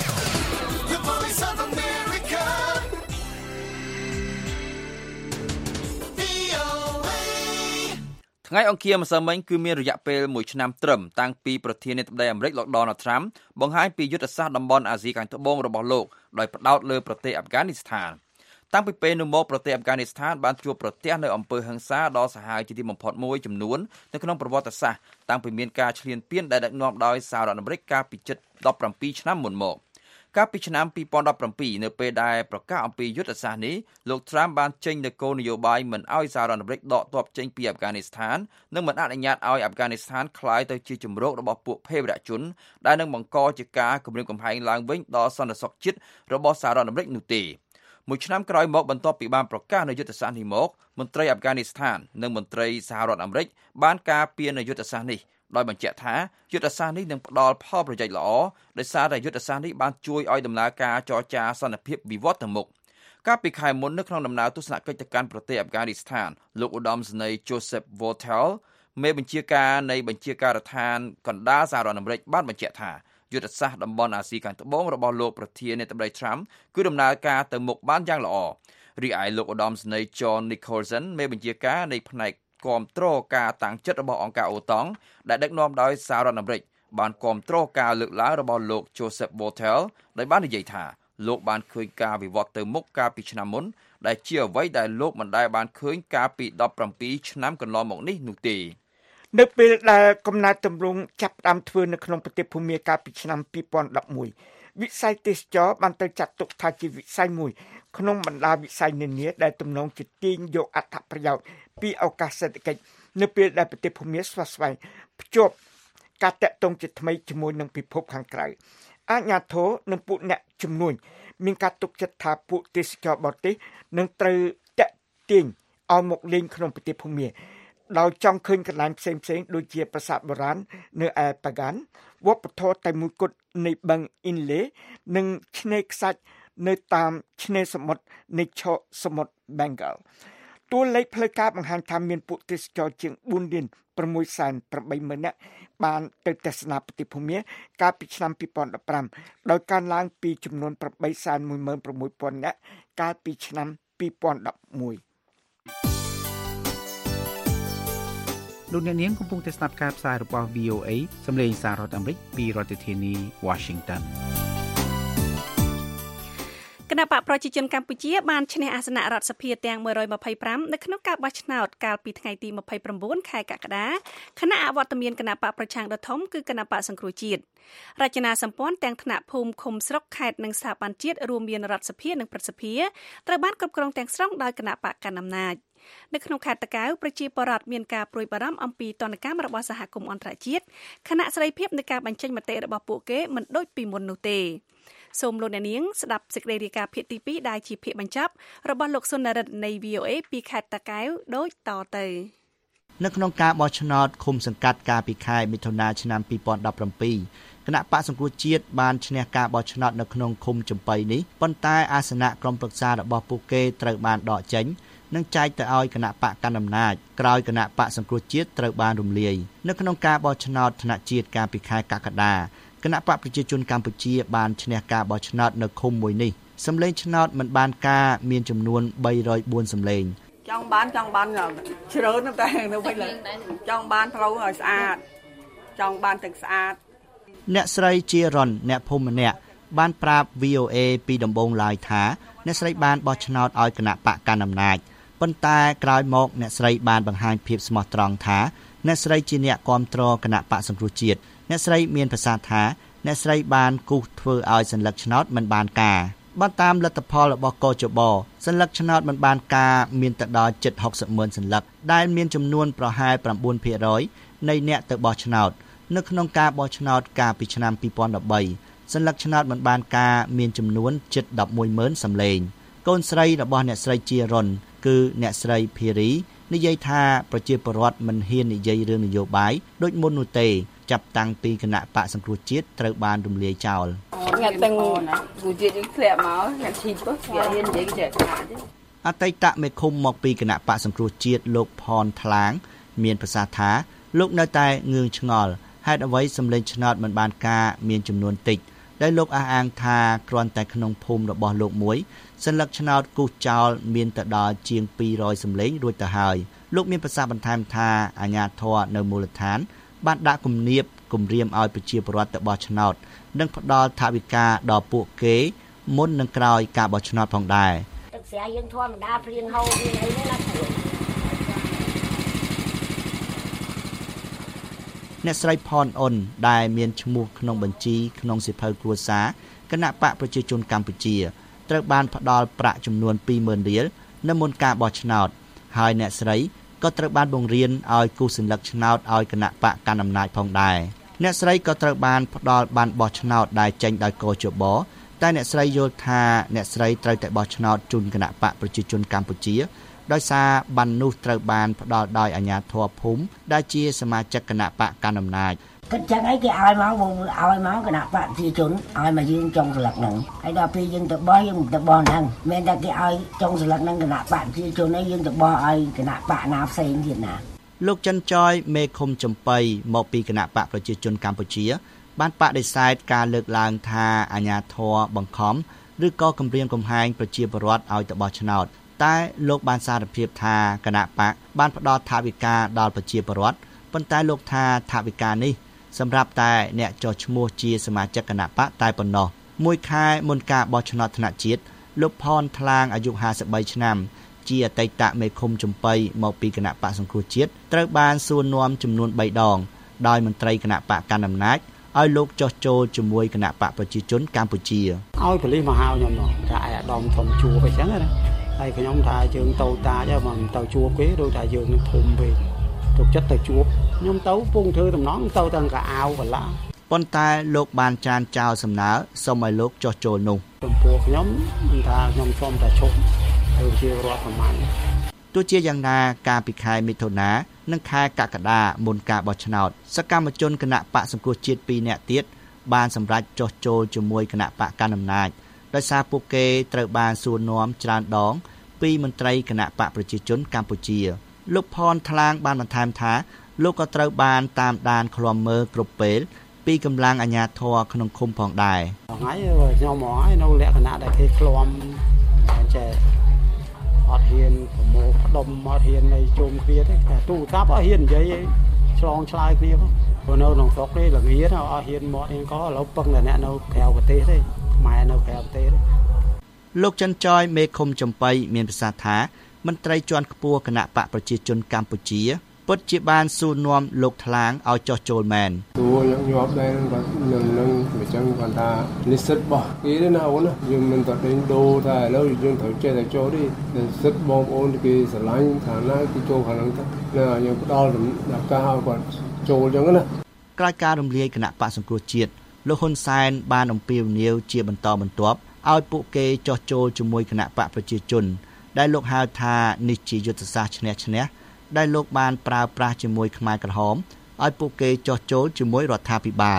ថ្ងៃអង្គារម្សិលមិញគឺមានរយៈពេល1ឆ្នាំត្រឹមតាំងពីប្រធានាធិបតីអាមេរិកលោក Donald Trump បង្ហាញពីយុទ្ធសាស្ត្រតំបន់អាស៊ីខាងត្បូងរបស់លោកដោយផ្ដោតលើប្រទេសអាហ្វហ្គានីស្ថានតាំងពីពេលនោះមកប្រទេសអាហ្វហ្គានីស្ថានបានជួបប្រទះនៅអំពើហិង្សាដ៏សាហាវជាទីបំផុតមួយចំនួននៅក្នុងប្រវត្តិសាស្ត្រតាំងពីមានការឈ្លានពានដែលដឹកនាំដោយសហរដ្ឋអាមេរិកកាលពីជិត17ឆ្នាំមុនមកកាលពីឆ្នាំ2017នៅពេលដែលប្រកាសអំពីយុទ្ធសាស្ត្រនេះលោក Trump បានចេញនូវគោលនយោបាយមិនឲ្យសហរដ្ឋអាមេរិកដកទ័ពចេញពីអាហ្វហ្គានីស្ថាននិងមិនអនុញ្ញាតឲ្យអាហ្វហ្គានីស្ថានក្លាយទៅជាជម្រករបស់ពួកភេរវជនដែលនឹងបង្កជាការគំរាមកំហែងឡើងវិញដល់សន្តិសុខជាតិរបស់សហរដ្ឋអាមេរិកនោះទេមួយឆ្នាំក្រោយមកបន្ទាប់ពីបានប្រកាសនូវយុទ្ធសាស្ត្រនេះមកមន្ត្រីអាហ្វហ្គានីស្ថាននិងមន្ត្រីសហរដ្ឋអាមេរិកបានការពារនូវយុទ្ធសាស្ត្រនេះដោយបញ្ជាក់ថាយុទ្ធសាស្ត្រនេះនឹងផ្ដល់ផលប្រយោជន៍ល្អដោយសារតែយុទ្ធសាស្ត្រនេះបានជួយឲ្យដំណើរការចរចាសន្តិភាពវិវត្តទៅមុខកាលពីខែមុននៅក្នុងដំណើរទស្សនកិច្ចទៅកាន់ប្រទេសអាហ្វហ្គានីស្ថានលោកឧត្តមសេនីយ៍ Joseph Votel មេបញ្ជាការនៃបញ្ជាការដ្ឋានកណ្ដាលសហរដ្ឋអាមេរិកបានបញ្ជាក់ថាយុទ្ធសាស្ត្រតំបន់អាស៊ីខាងត្បូងរបស់លោកប្រធានាធិបតី Trump គឺដំណើរការទៅមុខបានយ៉ាងល្អរីឯលោកឧត្តមសេនីយ៍ John Nicholson មេបញ្ជាការនៃផ្នែកគាំទ្រការតាំងចិត្តរបស់អង្គការអូតង់ដែលដឹកនាំដោយសហរដ្ឋអាមេរិកបានគាំទ្រការលើកឡើងរបស់លោក Joseph Votel ដោយបាននិយាយថាលោកបានឃើញការវិវត្តទៅមុខកាលពីឆ្នាំមុនដែលជាអ្វីដែលលោកមិនដែលបានឃើញកាលពី17ឆ្នាំកន្លងមកនេះនោះទេនៅពេលដែលកំណែទម្រង់ចាប់ផ្ដើមធ្វើនៅក្នុងប្រទេសភូមាកាលពីឆ្នាំ2011វិស័យទេសចរបានទៅចាត់ទុកថាជាវិស័យមួយក្នុងបណ្ដាវិស័យនានាដែលទំនងជាទាញយកអត្ថប្រយោជន៍ពីឱកាសសេដ្ឋកិច្ចនៅពេលដែលប្រទេសភូមាស្វាស្វែងភ្ជាប់ការតាក់ទងជាថ្មីជាមួយនឹងពិភពខាងក្រៅអាជ្ញាធរនិងពួកអ្នកជំនួយមានការទុកចិត្តថាពួកទេសចរបរទេសនឹងត្រូវតាក់ទាញឲ្យមកលេងក្នុងប្រទេសភូមាដោយចង់ឃើញកន្លែងផ្សេងៗដូចជាប្រាសាទបុរាណនៅឯប៉ាហ្គានវប្បធម៌តែមួយគត់នៃបឹងអ៊ីនលេនិងឆ្នេរខ្សាច់នៅតាមឆ្នេរសមុទ្រនៃឆកសមុទ្រ Bengal តួលេខផ្លូវការបង្ហាញថាមានពួកទេសចរជាង 4,680,000 នាក់បានទៅទស្សនាប្រទេសភូមាកាលពីឆ្នាំ2015ដោយកើនឡើងពីចំនួន 816,000 នាក់កាលពីឆ្នាំ2011 លោកអ្នកនាងកំពុងតែស្ដាប់ការផ្សាយរបស់ VOA សម្លេងសាររដ្ឋអាមេរិកពីរដ្ឋធានី Washington គណៈបកប្រជាជនកម្ពុជាបានឈ្នះអាសនៈរដ្ឋសភាទាំង125នៅក្នុងការបោះឆ្នោតកាលពីថ្ងៃទី29ខែកក្កដាគណៈអវត្តមានគណៈបកប្រឆាំងដ៏ធំគឺគណៈបកសង្គ្រោះជាតិរចនាសម្ព័ន្ធទាំងថ្នាក់ភូមិឃុំស្រុកខេត្តនិងស្ថាប័នជាតិរួមមានរដ្ឋសភានិងព្រឹទ្ធសភាត្រូវបានគ្រប់គ្រងទាំងស្រុងដោយគណៈបកកណ្ដាលអំណាចនៅក្នុងខេត្តតាកែវប្រជាពលរដ្ឋមានការព្រួយបារម្ភអំពីទណ្ឌកម្មរបស់សហគមន៍អន្តរជាតិគណៈសេរីភាពនៃការបញ្ចេញមតិរបស់ពួកគេមិនដូចពីមុននោះទេសូមលោកអ្នកនាងស្ដាប់សេចក្តីរាយការណ៍ភាគទី2ដែលជាភាគបញ្ចប់របស់លោកសុនរិទ្ធនៃ VOA ពីខេត្តតាកែវដូចតទៅនៅក្នុងការបោះឆ្នោតឃុំសង្កាត់កាលពីខែមិថុនាឆ្នាំ2017គណៈបកសង្គ្រោះជាតិបានឈ្នះការបោះឆ្នោតនៅក្នុងឃុំចំបៃនេះប៉ុន្តែអាសនៈក្រុមប្រឹក្សារបស់ពួកគេត្រូវបានដកចេញនិងចែកទៅឲ្យគណៈបកកណ្ដាលអំណាចក្រោយគណៈបកសង្គ្រោះជាតិត្រូវបានរំលាយនៅក្នុងការបោះឆ្នោតថ្នាក់ជាតិកាលពីខែកក្កដាគគណៈបកប្រជាជនកម្ពុជាបានឈ្នះការបោះឆ្នោតនៅឃុំមួយនេះសម្លេងឆ្នោតមិនបានការមានចំនួន304សម្លេងចង់បានជ្រើតែនៅវិញចង់បានផ្លូវឲ្យស្អាតចង់បានទឹកស្អាតអ្នកស្រីជារនអ្នកភូមិម្នាក់បានប្រាប់ VOA ពីដំបូងឡើយថាអ្នកស្រីបានបោះឆ្នោតឲ្យគណៈបកកណ្ដាលអំណាចប៉ុន្តែក្រោយមកអ្នកស្រីបានបង្ហាញភាពស្មោះត្រង់ថាអ្នកស្រីជាអ្នកគាំទ្រគណៈបកសង្គ្រោះជាតិអ្នកស្រីមានប្រសាសន៍ថាអ្នកស្រីបានគូសធ្វើឲ្យសัญลักษณ์ឆ្នោតមិនបានការបើតាមលទ្ធផលរបស់កជបសัญลักษณ์ឆ្នោតមិនបានការមានទៅដល់ជិត60,000សัญลักษณ์ដែលមានចំនួនប្រហែល 9% នៃអ្នកទៅបោះឆ្នោតនៅក្នុងការបោះឆ្នោតកាលពីឆ្នាំ2013សัญลักษณ์ឆ្នោតមិនបានការមានចំនួនជិត 11,000 សម្លេងកូនស្រីរបស់អ្នកស្រីជារុនគឺអ្នកស្រីភីរីនិយាយថាប្រជាពលរដ្ឋមិនហ៊ាននិយាយរឿងនយោបាយដូចមុននោះទេចាប់តាំងពីគណៈបកសង្គ្រោះជាតិត្រូវបានរំលាយចោលអ្នកទាំងគូជាតិយើងធ្លាក់មកអ្នកឈីបគេហ៊ាននិយាយចេះខ្លាចអតីតមេឃុំមកពីគណៈបកសង្គ្រោះជាតិលោកផនថ្លាងមានប្រសាសន៍ថាលោកនៅតែងឿងឆ្ងល់ហេតុអ្វីសម្លេងឆ្នោតមិនបានការមានចំនួនតិចដែលលោកអះអាងថាគ្រាន់តែក្នុងភូមិរបស់លោកមួយសัญลักษณ์ឆ្នោតគូសចោលមានទៅដល់ជាង200សម្លេងរួចទៅហើយលោកមានប្រសាសន៍បន្ថែមថាអាជ្ញាធរនៅមូលដ្ឋានបានដាក់គំនាបគំរាមឲ្យប្រជាពលរដ្ឋទៅបោះឆ្នោតនិងផ្ដល់ថវិកាដល់ពួកគេមុននិងក្រោយការបោះឆ្នោតផងដែរទឹកស្រាយើងធម្មតាព្រៀងហូរព្រៀងអីនេះណាអ្នកស្រីផនអ៊ុនដែលមានឈ្មោះក្នុងបញ្ជីក្នុងសៀវភៅគ្រួសារគណៈបកប្រជាជនកម្ពុជាត្រូវបានផ្ដល់ប្រាក់ចំនួន 20,000 រៀលនៅមុនការបោះឆ្នោតហើយអ្នកស្រីក៏ត្រូវបានបង្រៀនឲ្យគូសសัญลักษณ์ឆ្នោតឲ្យគណៈបកកណ្ដាលអំណាចផងដែរអ្នកស្រីក៏ត្រូវបានផ្ដល់បានបោះឆ្នោតដែលចេញដោយកជបតែអ្នកស្រីយល់ថាអ្នកស្រីត្រូវតែបោះឆ្នោតជូនគណៈបកប្រជាជនកម្ពុជាដោយសារបាននោះត្រូវបានផ្ដល់ដោយអាជ្ញាធរភូមិដែលជាសមាជិកគណៈបកកណ្ដាលអំណាចគិតចឹងអីគេឲ្យមកគណៈបកប្រជាជនឲ្យមកយើងចុងស្លឹកហ្នឹងហើយដល់ពេលយើងទៅបោះយើងទៅបោះហ្នឹងមិនតែគេឲ្យចុងស្លឹកហ្នឹងគណៈបកប្រជាជនឯងយើងទៅបោះឲ្យគណៈបកណាផ្សេងទៀតណាលោកចិនចយមេឃុំចំបៃមកពីគណៈបកប្រជាជនកម្ពុជាបានបដិសេធការលើកឡើងថាអាជ្ញាធរបង្ខំឬក៏គំរាមកំហែងប្រជាពលរដ្ឋឲ្យទៅបោះឆ្នោតតែលោកបានសារភាពថាគណៈបកបានផ្ដល់ថវិកាដល់ប្រជាពលរដ្ឋប៉ុន្តែលោកថាថវិកានេះសម្រាប់តែអ្នកចុះឈ្មោះជាសមាជិកគណៈបកតែប៉ុណ្ណោះមួយខែមុនការបោះឆ្នោតថ្នាក់ជាតិលោកផនថ្លាងអាយុ53ឆ្នាំជាអតីតមេឃុំចំបៃមកពីគណៈបកសង្គ្រោះជាតិត្រូវបានសួរនាំចំនួន3ដងដោយមន្ត្រីគណៈបកកណ្ដាលអំណាចឲ្យលោកចុះចូលជាមួយគណៈបកប្រជាជនកម្ពុជាឲ្យប៉ូលីសមកហៅខ្ញុំមកថាអាដាមធំជួបអីចឹងណាហើយខ្ញុំថាយើងទៅតាចមកទៅជួបគេដូចថាយើងនឹងធំពេកទុកចិត្តទៅជួបខ្ញុំទៅពងធ្វើដំណងទៅទាំងកៅអៅកន្លះប៉ុន្តែលោកបានចានចោលសំណើសូមឲ្យលោកចុះចូលនោះចំពោះខ្ញុំថាខ្ញុំសូមតែឈប់ទៅជារដ្ឋប្រមាណទោះជាយ៉ាងណាកាលពីខែមិថុនានិងខែកក្កដាមុនការបោះឆ្នោតសកម្មជនគណៈបកសង្គ្រោះជាតិ2នាក់ទៀតបានសម្រេចចុះចូលជាមួយគណៈបកកណ្ដាលអំណាចដោយសារពួកគេត្រូវបានសួរនាំច្រើនដងពីមន្ត្រីគណៈបកប្រជាជនកម្ពុជាលោកផនថ្លាងបានបន្ថែមថាលោកក៏ត្រូវបានតាមដានឃ្លាំមើលគ្រប់ពេលពីកម្លាំងអាជ្ញាធរក្នុងឃុំផងដែរថ្ងៃខ្ញុំមកហើយនៅលក្ខណៈដែលគេឃ្លាំចេះអត់ហ៊ានប្រមូលផ្ដុំអត់ហ៊ាននៃជុំគ្នាទេតែទូរស័ព្ទអត់ហ៊ាននិយាយឆ្លងឆ្លើយគ្នាផងព្រោះនៅក្នុងស្រុកនេះល្ងាចអត់ហ៊ានមកអីក៏ឥឡូវពឹងតែអ្នកនៅក្រៅប្រទេសទេខ្មែរនៅក្រៅប្រទេសទេលោកចិនចយមេឃុំចំបៃមានប្រសាសន៍ថាមន្ត្រីជាន់ខ្ពស់គណៈបកប្រជាជនកម្ពុជាពិតជាបានសួរនាំលោកថ្លាងឲ្យចុះចូលមែនទោះយើងញាប់ដែរគាត់នឹងអញ្ចឹងគាត់ថានិស្សិតរបស់គេទេណាអូនយើងមិនទៅដេញដូរតែឥឡូវយើងត្រូវចេះតែចូលទេនិស្សិតបងប្អូនគេស្រឡាញ់ឋានៈគេចូលខាងហ្នឹងទៅយើងផ្ដល់ដល់ការឲ្យគាត់ចូលអញ្ចឹងណាក្រោយការរំលាយគណៈបកសង្គ្រោះជាតិលោកហ៊ុនសែនបានអំពាវនាវជាបន្តបន្ទាប់ឲ្យពួកគេចុះចូលជាមួយគណៈបកប្រជាជនដែលលោកហៅថានេះជាយុទ្ធសាស្ត្រឈ្នះឈ្នះដែលលោកបានប្រើប្រាស់ជាមួយខ្មែរក្រហមឲ្យពួកគេចុះចូលជាមួយរដ្ឋាភិបាល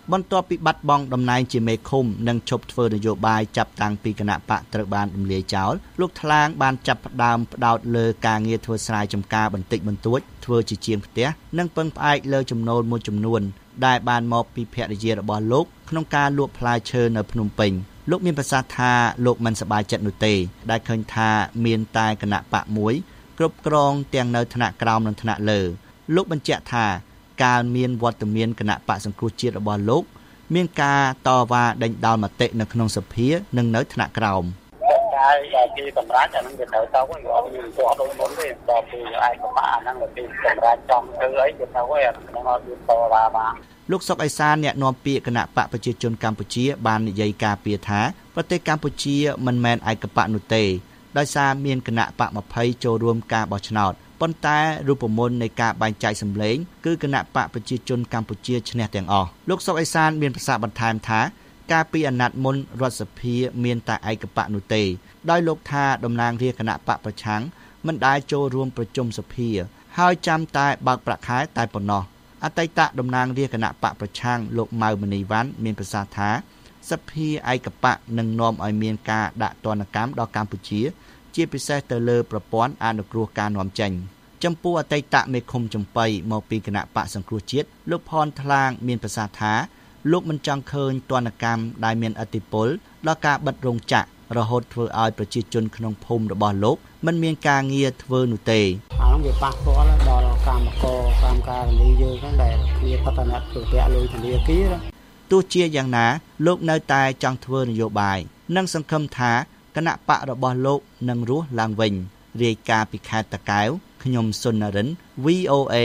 បន្ទាប់ពីបាត់បង់តំណែងជាមេឃុំនិងឈប់ធ្វើនយោបាយចាប់តាំងពីគណៈបកត្រូវបានរំលាយចោលលោកថ្លាងបានចាប់ផ្ដើមផ្ដោតលើការងារធ្វើស្រែចម្ការបន្តិចបន្តួចធ្វើជាជាងផ្ទះនិងពឹងផ្អែកលើចំណូលមួយចំនួនដែលបានមកពីភរិយារបស់លោកក្នុងការលក់ផ្លែឈើនៅភ្នំពេញលោកមានប្រសាសន៍ថាលោកមិនសប្បាយចិត្តនោះទេដែលឃើញថាមានតែគណៈបកមួយគ្រប់គ្រងទាំងនៅថ្នាក់ក្រោមនិងថ្នាក់លើលោកបញ្ជាក់ថាការមានវត្តមានគណៈបកសង្គ្រោះជាតិរបស់លោកមានការតវ៉ាដេញដោលមតិនៅក្នុងសភានិងនៅថ្នាក់ក្រោមហើយគេសម្រាប់អានឹងគេត្រូវទៅវិញអត់មានទោះដូចមុនទេដល់ពេលឯកបៈអាហ្នឹងគេសម្រាប់ចំធ្វើអីគេទៅវិញអាហ្នឹងអត់មានតវ៉ាបានលោកសុកអេសានអ្នកនាំពាក្យគណៈបកប្រជាជនកម្ពុជាបាននិយាយការពារថាប្រទេសកម្ពុជាមិនមែនឯកបៈនោះទេដោយសារមានគណៈបក20ចូលរួមការបោះឆ្នោតប៉ុន្តែរូបមន្តនៃការបែងចែកសម្លេងគឺគណៈបកប្រជាជនកម្ពុជាឈ្នះទាំងអស់លោកសុកអេសានមានប្រសាសន៍បន្ថែមថាការពីអាណត្តិមុនរដ្ឋសភាមានតែឯកបៈនោះទេដោយលោកថាតំណាងរាជគណៈបកប្រឆាំងមិនដែលចូលរួមប្រជុំសភាហើយចាំតែបើកប្រាក់ខែតែប៉ុណ្ណោះអតីតតំណាងរាជគណៈបកប្រឆាំងលោកម៉ៅមនីវ៉ាន់មានប្រសាសន៍ថាសភាឯកបៈនឹងនាំឲ្យមានការដាក់ទណ្ឌកម្មដល់កម្ពុជាជាពិសេសទៅលើប្រព័ន្ធអនុគ្រោះការនាំចេញចំពោះអតីតមេឃុំចំបៃមកពីគណៈបកសង្គ្រោះជាតិលោកផនថ្លាងមានប្រសាសន៍ថាលោកមិនចង់ឃើញទណ្ឌកម្មដែលមានឥទ្ធិពលដល់ការបិទរោងចក្ររហូតធ្វើឲ្យប្រជាជនក្នុងភូមិរបស់លោកមិនមានការងារធ្វើនោះទេអានោះវាប៉ះពាល់ដល់កម្មករកម្មការនីយើងហ្នឹងដែលគ្នាបតនៈធ្វើពាក់លុយធនាគារទោះជាយ៉ាងណាលោកនៅតែចង់ធ្វើនយោបាយនិងសង្ឃឹមថាគណៈបករបស់លោកនឹងរស់ឡើងវិញរាយការណ៍ពីខេត្តតាកែវខ្ញុំសុននរិន VOA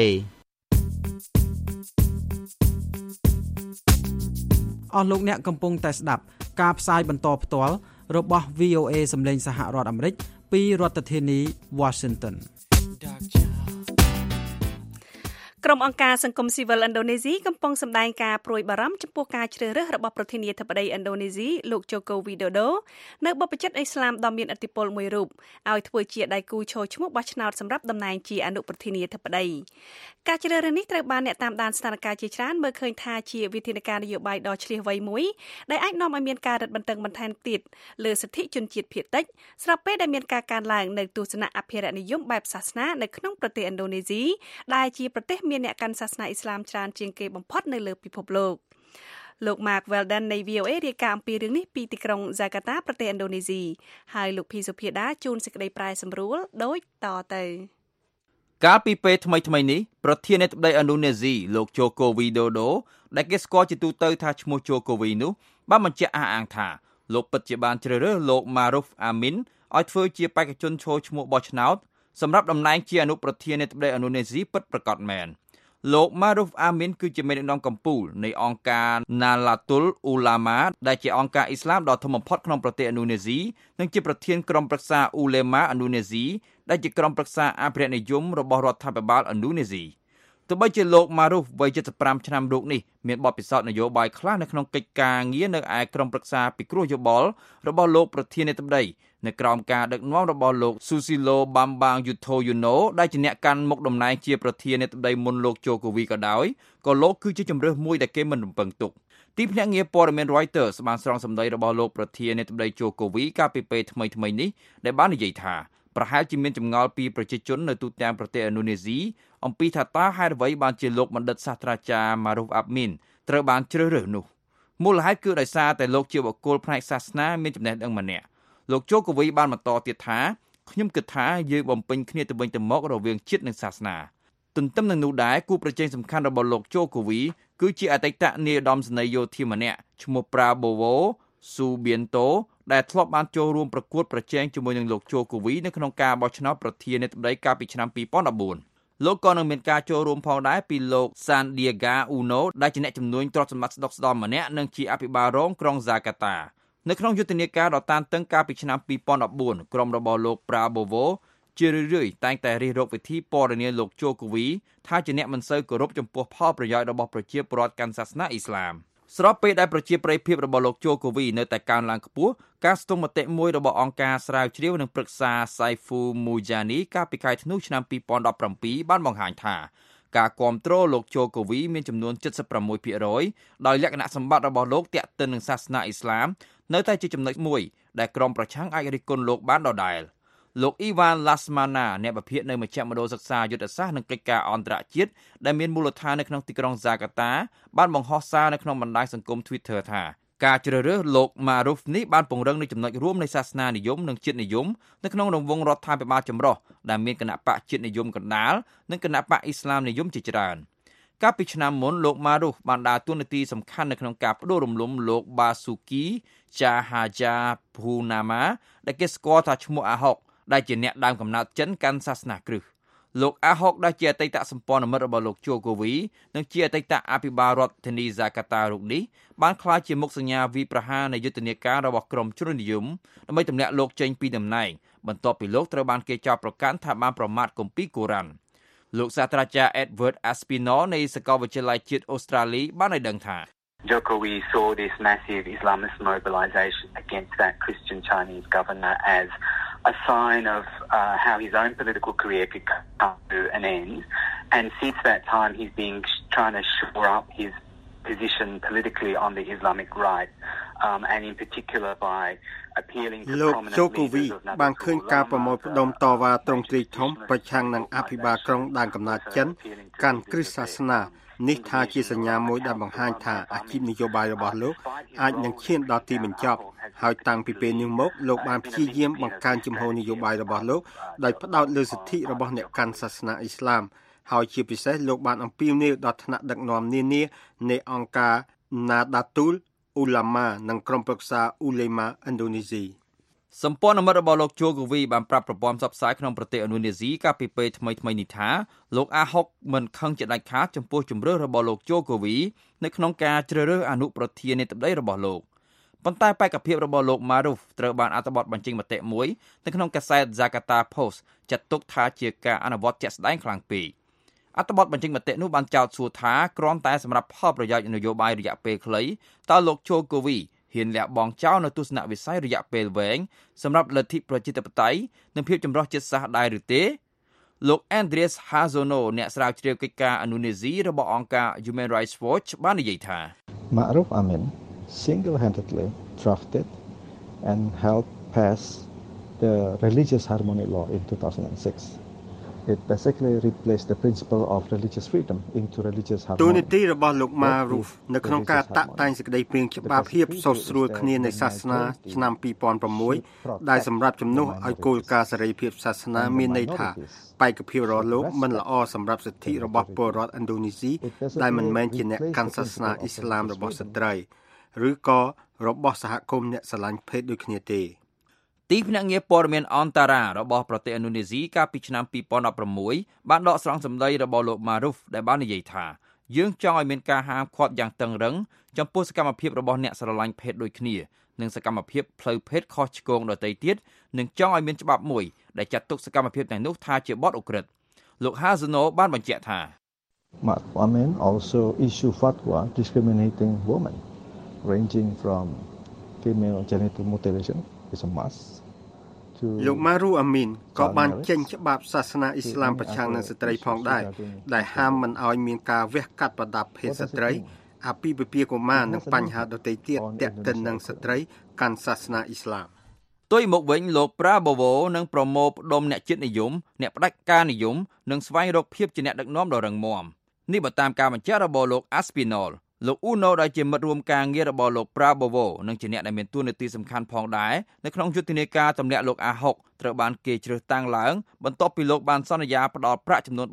អស់លោកអ្នកកំពុងតែស្ដាប់ការផ្សាយបន្តផ្ទាល់របស់ VOA សម្លេងសហរដ្ឋអាមេរិកពីរដ្ឋធានី Washington ក្រុមអង្គការសង្គមស៊ីវិលឥណ្ឌូនេស៊ីកំពុងសម្ដែងការព្រួយបារម្ភចំពោះការជ្រើសរើសរបស់ប្រធានាធិបតីឥណ្ឌូនេស៊ីលោកជូកូវីដូដូនៅបព្វជិតអ៊ីស្លាមដ៏មានឥទ្ធិពលមួយរូបឲ្យធ្វើជាដៃគូឈរឈ្មោះបោះឆ្នោតសម្រាប់តំណែងជាអនុប្រធានាធិបតីការជ្រើសរើសនេះត្រូវបានអ្នកតាមដានស្ថានភាពជាច្រើនមើលឃើញថាជាវិធានការនយោបាយដ៏ឈ្លាសវៃមួយដែលអាចនាំឲ្យមានការរឹតបន្តឹងបន្ថែមទៀតលើសិទ្ធិជនជាតិភាគតិចស្របពេលដែលមានការកើនឡើងនៅទស្សនៈអភិរក្សនិយមបែបសាសនានៅក្នុងប្រទេសឥណ្ឌូនេស៊ីដែលជាប្រទេសមានអ្នកកាន់សាសនាអ៊ីស្លាមច្រើនជាងគេបំផុតនៅលើពិភពលោកលោក Mark Weldon នៃ VOA រាយការណ៍អំពីរឿងនេះពីទីក្រុង Jakarta ប្រទេសឥណ្ឌូនេស៊ីហើយលោកភីសុភាដាជួនសេចក្តីប្រែសម្រួលដូចតទៅកាលពីពេលថ្មីនេះប្រធានាធិបតីឥណ្ឌូនេស៊ីលោកជូកូវីដូដូដែលគេស្គាល់ជាទូទៅថាឈ្មោះជូកូវីនោះបានបញ្ជាក់អះអាងថាលោកពិតជាបានជ្រើសរើសលោក Maruf Amin ឲ្យធ្វើជាបេក្ខជនឈរឈ្មោះបោះឆ្នោតសម្រាប់តំណែងជាអនុប្រធានាធិបតីឥណ្ឌូនេស៊ីពិតប្រាកដមែនលោក Maruf Amin គឺជាមេដឹកនាំកម្ពុជានៃអង្គការ Nahdlatul Ulama ដែលជាអង្គការអ៊ីស្លាមដ៏ធំបំផុតក្នុងប្រទេសឥណ្ឌូនេស៊ីនិងជាប្រធានក្រុមប្រឹក្សាអ៊ូលេម៉ាឥណ្ឌូនេស៊ីដែលជាក្រុមប្រឹក្សាអភិរក្សនិយមរបស់រដ្ឋាភិបាលឥណ្ឌូនេស៊ីទោះបីជាលោក Maruf វ័យ75ឆ្នាំរូបនេះមានបទពិសោធន៍នយោបាយខ្លះនៅក្នុងកិច្ចការងារនៅឯក្រុមប្រឹក្សាពិគ្រោះយោបល់របស់លោកប្រធានាធិបតីនៅក្រោមការដឹកនាំរបស់លោក Susilo Bambang Yudhoyono ដែលជាអ្នកកាន់មុខតំណែងជាប្រធានាធិបតីមុនលោកជូកូវីក៏ដោយក៏លោកគឺជាជម្រើសមួយដែលគេមិនរំពឹងទុកទីភ្នាក់ងារព័ត៌មាន Reuters បានស្រង់សម្ដីរបស់លោកប្រធានាធិបតីជូកូវីកាលពីពេលថ្មីនេះដែលបាននិយាយថាប្រហែលជាមានចម្ងល់ពីប្រជាជននៅទូទាំងប្រទេសឥណ្ឌូនេស៊ីអំពីថាតើហេតុអ្វីបានជាលោកបណ្ឌិតសាស្ត្រាចារ្យ Maruf Amin ត្រូវបានជ្រើសរើសនោះមូលហេតុគឺដោយសារតែលោកជាបុគ្គលផ្នែកសាសនាមានចំណេះដឹងម្នាក់លោកជូកូវីបានបន្តទៀតថាខ្ញុំគិតថាយើងបំពេញគ្នាទៅវិញទៅមករវាងជាតិនិងសាសនាទន្ទឹមនឹងនោះដែរគូប្រជែងសំខាន់របស់លោកជូកូវីគឺជាអតីតនាយឧត្តមសេនីយ៍យោធាម្នាក់ឈ្មោះ Prabowo Subianto ដែលធ្លាប់បានចូលរួមប្រកួតប្រជែងជាមួយនឹងលោកជូកូវីនៅក្នុងការបោះឆ្នោតប្រធានាធិបតីកាលពីឆ្នាំ2014លោកក៏នឹងមានការចូលរួមផងដែរពីលោក Sandiaga Uno ដែលជាអ្នកជំនួយទ្រព្យសម្បត្តិស្ដុកស្តម្ភម្នាក់និងជាអភិបាលរងក្រុង Jakartaនៅក្នុងយុទ្ធនាការដ៏តានតឹងកាលពីឆ្នាំ2014ក្រុមរបស់លោក Prabowo ជារឿយៗតែងតែរិះរកវិធីពណ៌នាលោកជូកូវីថាជាអ្នកមិនសូវគោរពចំពោះផលប្រយោជន៍របស់ប្រជាពលរដ្ឋកាន់សាសនាអ៊ីស្លាមស្របពេលដែលប្រជាប្រិយភាពរបស់លោកជូកូវីនៅតែកើនឡើងខ្ពស់ការស្ទង់មតិមួយរបស់អង្គការស្រាវជ្រាវនិងប្រឹក្សា Saiful Mujani កាលពីខែធ្នូឆ្នាំ2017បានបង្ហាញថាការគាំទ្រលោកโจកូវីមានចំនួន 76% ដោយលក្ខណៈសម្បត្តិរបស់លោកទាក់ទិននឹងសាសនាអ៊ីស្លាមនៅតែជាចំណុចមួយដែលក្រុមប្រឆាំងអាចរិះគន់លោកបានដដែលលោកអ៊ីវ៉ានឡាស្ម៉ាណាអ្នកវិភាគនៅមជ្ឈមណ្ឌលសិក្សាយុទ្ធសាស្ត្រនិងកិច្ចការអន្តរជាតិដែលមានមូលដ្ឋាននៅក្នុងទីក្រុងហ្សាកាតាបានបង្ហោះសារនៅក្នុងបណ្ដាញសង្គម Twitter ថាការជ្រើសរើសលោកម៉ារូហ្វនេះបានពង្រឹងនូវចំណុចរួមនៃសាសនានិយមនិងជាតិនិយមនៅក្នុងរង្វង់រដ្ឋាភិបាលចម្រុះដែលមានគណៈបកជាតិនិយមកណ្ដាលនិងគណៈបកអ៊ីស្លាមនិយមជាច្រើនកាលពីឆ្នាំមុនលោកម៉ារូហ្វបានដើរតួនាទីសំខាន់នៅក្នុងការបដូររំលំលោកបាស៊ូគីចាហាយ៉ាភូណាម៉ាដែលគេស្គាល់ថាឈ្មោះអាហុកដែលជាអ្នកដើមកំណើតចិនកាន់សាសនាគ្រិស្តលោកអាហុកដែលជាអតីតសម្ព័ន្ធមិត្តរបស់លោកជូកូវីនិងជាអតីតអភិបាលរដ្ឋធានីហ្សាកាតារូបនេះបានក្លាយជាមុខសញ្ញាវិប្រហារនៃយុទ្ធនាការរបស់ក្រុមជ្រុលនិយមដើម្បីទម្លាក់លោកចេញពីតំណែងបន្ទាប់ពីលោកត្រូវបានគេចោទប្រកាន់ថាបានប្រមាថគម្ពីរកូរ៉ាន់លោកសាស្ត្រាចារ្យ Edward Aspinall នៃសាកលវិទ្យាល័យជាតិអូស្ត្រាលីបានឲ្យដឹងថា Jokowi saw this massive Islamist mobilization against that Christian Chinese governor as a sign of how his own political career could come to an end. And since that time, he's been trying to shore up his position politically on the Islamic right, and in particular by appealing to prominent leaders of បានឃើញការប្រមូលផ្ដុំតវ៉ាទ្រង់ទ្រាយធំប្រឆាំងនឹងអភិបាលក្រុងដើមកំណើតចិនកាន់គ្រិស្តសាសនានេះថាជាសញ្ញាមួយដែលបង្ហាញថាអាជីពនយោបាយរបស់លោកអាចនឹងឈានដល់ទីបញ្ចប់ហើយតាំងពីពេលនេះមកលោកបានព្យាយាមបង្កើនជំហរនយោបាយរបស់លោកដោយផ្ដោតលើសិទ្ធិរបស់អ្នកកាន់សាសនាអ៊ីស្លាមហើយជាពិសេសលោកបានអំពាវនាវដល់ថ្នាក់ដឹកនាំនានានៃអង្គការ Nadatul Ulama និងក្រុមប្រឹក្សា Ulema ឥណ្ឌូនេស៊ីសម្ព័ន្ធមិត្តរបស់លោកជូកូវីបានប្រាប់ប្រព័ន្ធផ្សព្វផ្សាយក្នុងប្រទេសឥណ្ឌូនេស៊ីកាលពីពេលថ្មីៗនេះថាលោកអាហុកមិនខឹងជាដាច់ខាតចំពោះជំរឿសរបស់លោកជូកូវីនៅក្នុងការជ្រើសរើសអនុប្រធានាធិបតីរបស់លោកប៉ុន្តែបេក្ខភាពរបស់លោកម៉ារូហ្វត្រូវបានអត្ថបទបញ្ចេញមតិមួយនៅក្នុងកាសែត Jakarta Post ចាត់ទុកថាជាការអនុវត្តជាក់ស្ដែងខ្លាំងពេកអត្ថបទបញ្ចេញមតិនោះបានចោទសួរថាគ្រាន់តែសម្រាប់ផលប្រយោជន៍នយោបាយរយៈពេលខ្លីតើលោកជូកូវីហ៊ានលះបង់ចោលនៅទស្សនវិស័យរយៈពេលវែងសម្រាប់លទ្ធិប្រជាធិបតេយ្យនិងភាពចម្រុះជាតិសាសន៍ដែរឬទេលោក Andreas Hazono អ្នកស្រាវជ្រាវកិច្ចការឥណ្ឌូនេស៊ីរបស់អង្គការ Human Rights Watch បាននិយាយថា Ma'ruf Amin single-handedly drafted and helped pass the Religious Harmony Law in 2006It basically replaced the principle of religious freedom into religious harmony. ទូនីតិរបស់លោក Maruf នៅក្នុងការតាក់តែងសេចក្តីព្រាងច្បាប់ភាពសុខស្រួលគ្នានៃសាសនាឆ្នាំ2006ដែលសម្រាប់ជំនួសឲ្យគោលការណ៍សេរីភាពសាសនាមានន័យថាបេក្ខភាពរបស់លោកមិនល្អសម្រាប់សិទ្ធិរបស់ពលរដ្ឋឥណ្ឌូនេស៊ីដែលមិនមែនជាអ្នកកាន់សាសនាអ៊ីស្លាមរបស់ស្ត្រីឬក៏របស់សហគមន៍អ្នកស្រឡាញ់ភេទដូចគ្នាទេទីភ្នាក់ងារព័ត៌មានអន្តរារបស់ប្រទេសឥណ្ឌូនេស៊ីកាលពីឆ្នាំ2016បានដកស្រង់សម្ដីរបស់លោក Maruf ដែលបាននិយាយថាយើងចង់ឲ្យមានការហាមឃាត់យ៉ាងតឹងរ៉ឹងចំពោះសកម្មភាពរបស់អ្នកស្រឡាញ់ភេទដូចគ្នានិងសកម្មភាពផ្លូវភេទខុសឆ្គងដទៃទៀតនិងចង់ឲ្យមានច្បាប់មួយដែលចាត់ទុកសកម្មភាពទាំងនោះថាជាបទឧក្រិដ្ឋលោក Hazono បានបញ្ជាក់ថា Ma'ruf Amin also issue fatwa discriminating women ranging from female genital mutilation is a must លោក Maruf Amin ក៏បានចេញច្បាប់សាសនាអ៊ីស្លាមប្រឆាំងនឹងស្ត្រីផងដែរដែលហាមមិនឲ្យមានការវះកាត់ប្រដាប់ភេទស្ត្រីអាពាហ៍ពិពាហ៍កុមារនិងបញ្ហាដទៃទៀតទាក់ទិននឹងស្ត្រីកាន់សាសនាអ៊ីស្លាមផ្ទុយមកវិញលោក Prabowo នឹងប្រមូលផ្ដុំអ្នកជាតិនិយមអ្នកផ្ដាច់ការនិយមនិងស្វែងរកភាពជាអ្នកដឹកនាំដ៏រឹងមាំនេះបើតាមការបញ្ជាក់របស់លោក Aspinall លោក Uno ដែលជាមិត្តរួមការងាររបស់លោក Prabowo និងជាអ្នកដែលមានតួនាទីសំខាន់ផងដែរនៅក្នុងយុទ្ធនាការទម្លាក់លោកអាហុកត្រូវបានគេជ្រើសតាំងឡើងបន្ទាប់ពីលោកបានសន្យាផ្ដល់ប្រាក់ចំនួន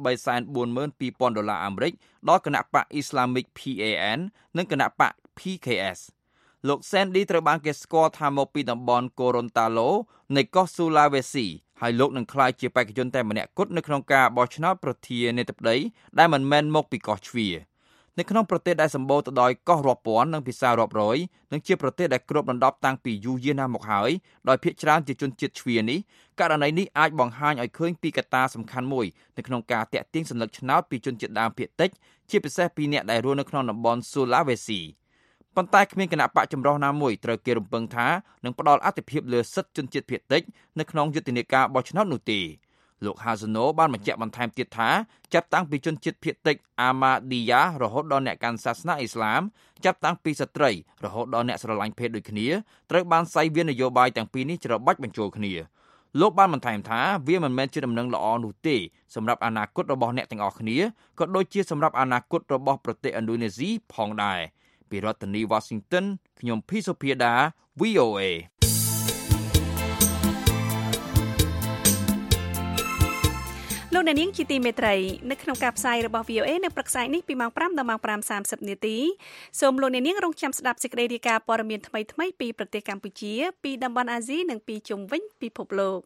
$342,000អាមេរិកដល់គណៈបក Islamic PAN និងគណៈបក PKS លោក Sandy ត្រូវបានគេស្គាល់ថាមកពីតំបន់ Gorontalo នៃកោះ Sulawesi ហើយលោកនឹងក្លាយជាបេក្ខជនតែម្នាក់គត់នៅក្នុងការបោះឆ្នោតប្រធានាធិបតីដែលមិនមែនមកពីកោះជ្វានៅក្នុងប្រទេសដែលសម្បូរទៅដោយកោះរាប់ពាន់និងភាសារាប់រយនិងជាប្រទេសដែលគ្របដណ្ដប់តាំងពីយូរយារណាស់មកហើយដោយភាគច្រើនជាជនជាតិជ្វានេះករណីនេះអាចបង្ហាញឲ្យឃើញពីកត្តាសំខាន់មួយនៅក្នុងការតាក់ទាញសន្លឹកឆ្នោតពីជនជាតិដើមភាគតិចជាពិសេសពីអ្នកដែលរស់នៅក្នុងតំបន់ Sulawesi ប៉ុន្តែគ្មានគណៈបកចម្រុះណាមួយត្រូវគេរំពឹងថានឹងផ្ដល់អាទិភាពលើសិទ្ធិជនជាតិភាគតិចនៅក្នុងយុទ្ធនាការបោះឆ្នោតនោះទេលោក Hazano បានបញ្ជាក់បន្ថែមទៀតថាចាប់តាំងពីជនជាតិភាគតិច Ahmadiyya រហូតដល់អ្នកកាន់សាសនាអ៊ីស្លាមចាប់តាំងពីស្ត្រីរហូតដល់អ្នកស្រឡាញ់ភេទដូចគ្នាត្រូវបានសាយវាននយោបាយទាំងពីរនេះច្របាច់បញ្ចូលគ្នាលោកបានបន្ថែមថាវាមិនមែនជាដំណឹងល្អនោះទេសម្រាប់អនាគតរបស់អ្នកទាំងអស់គ្នាក៏ដូចជាសម្រាប់អនាគតរបស់ប្រទេសឥណ្ឌូនេស៊ីផងដែរពីរដ្ឋធានី Washington ខ្ញុំភីសូភាដា VOA លោកអ្នកនាងជាទីមេត្រីនៅក្នុងការផ្សាយរបស់ VOA នៅព្រឹកស្អែកនេះពីម៉ោង 5 ដល់ម៉ោង 5:30 នាទីសូមលោកអ្នកនាងរងចាំស្ដាប់សេចក្តីរាយការណ៍ព័ត៌មានថ្មីៗពីប្រទេសកម្ពុជាពីតំបន់អាស៊ីនិងពីជុំវិញពិភពលោក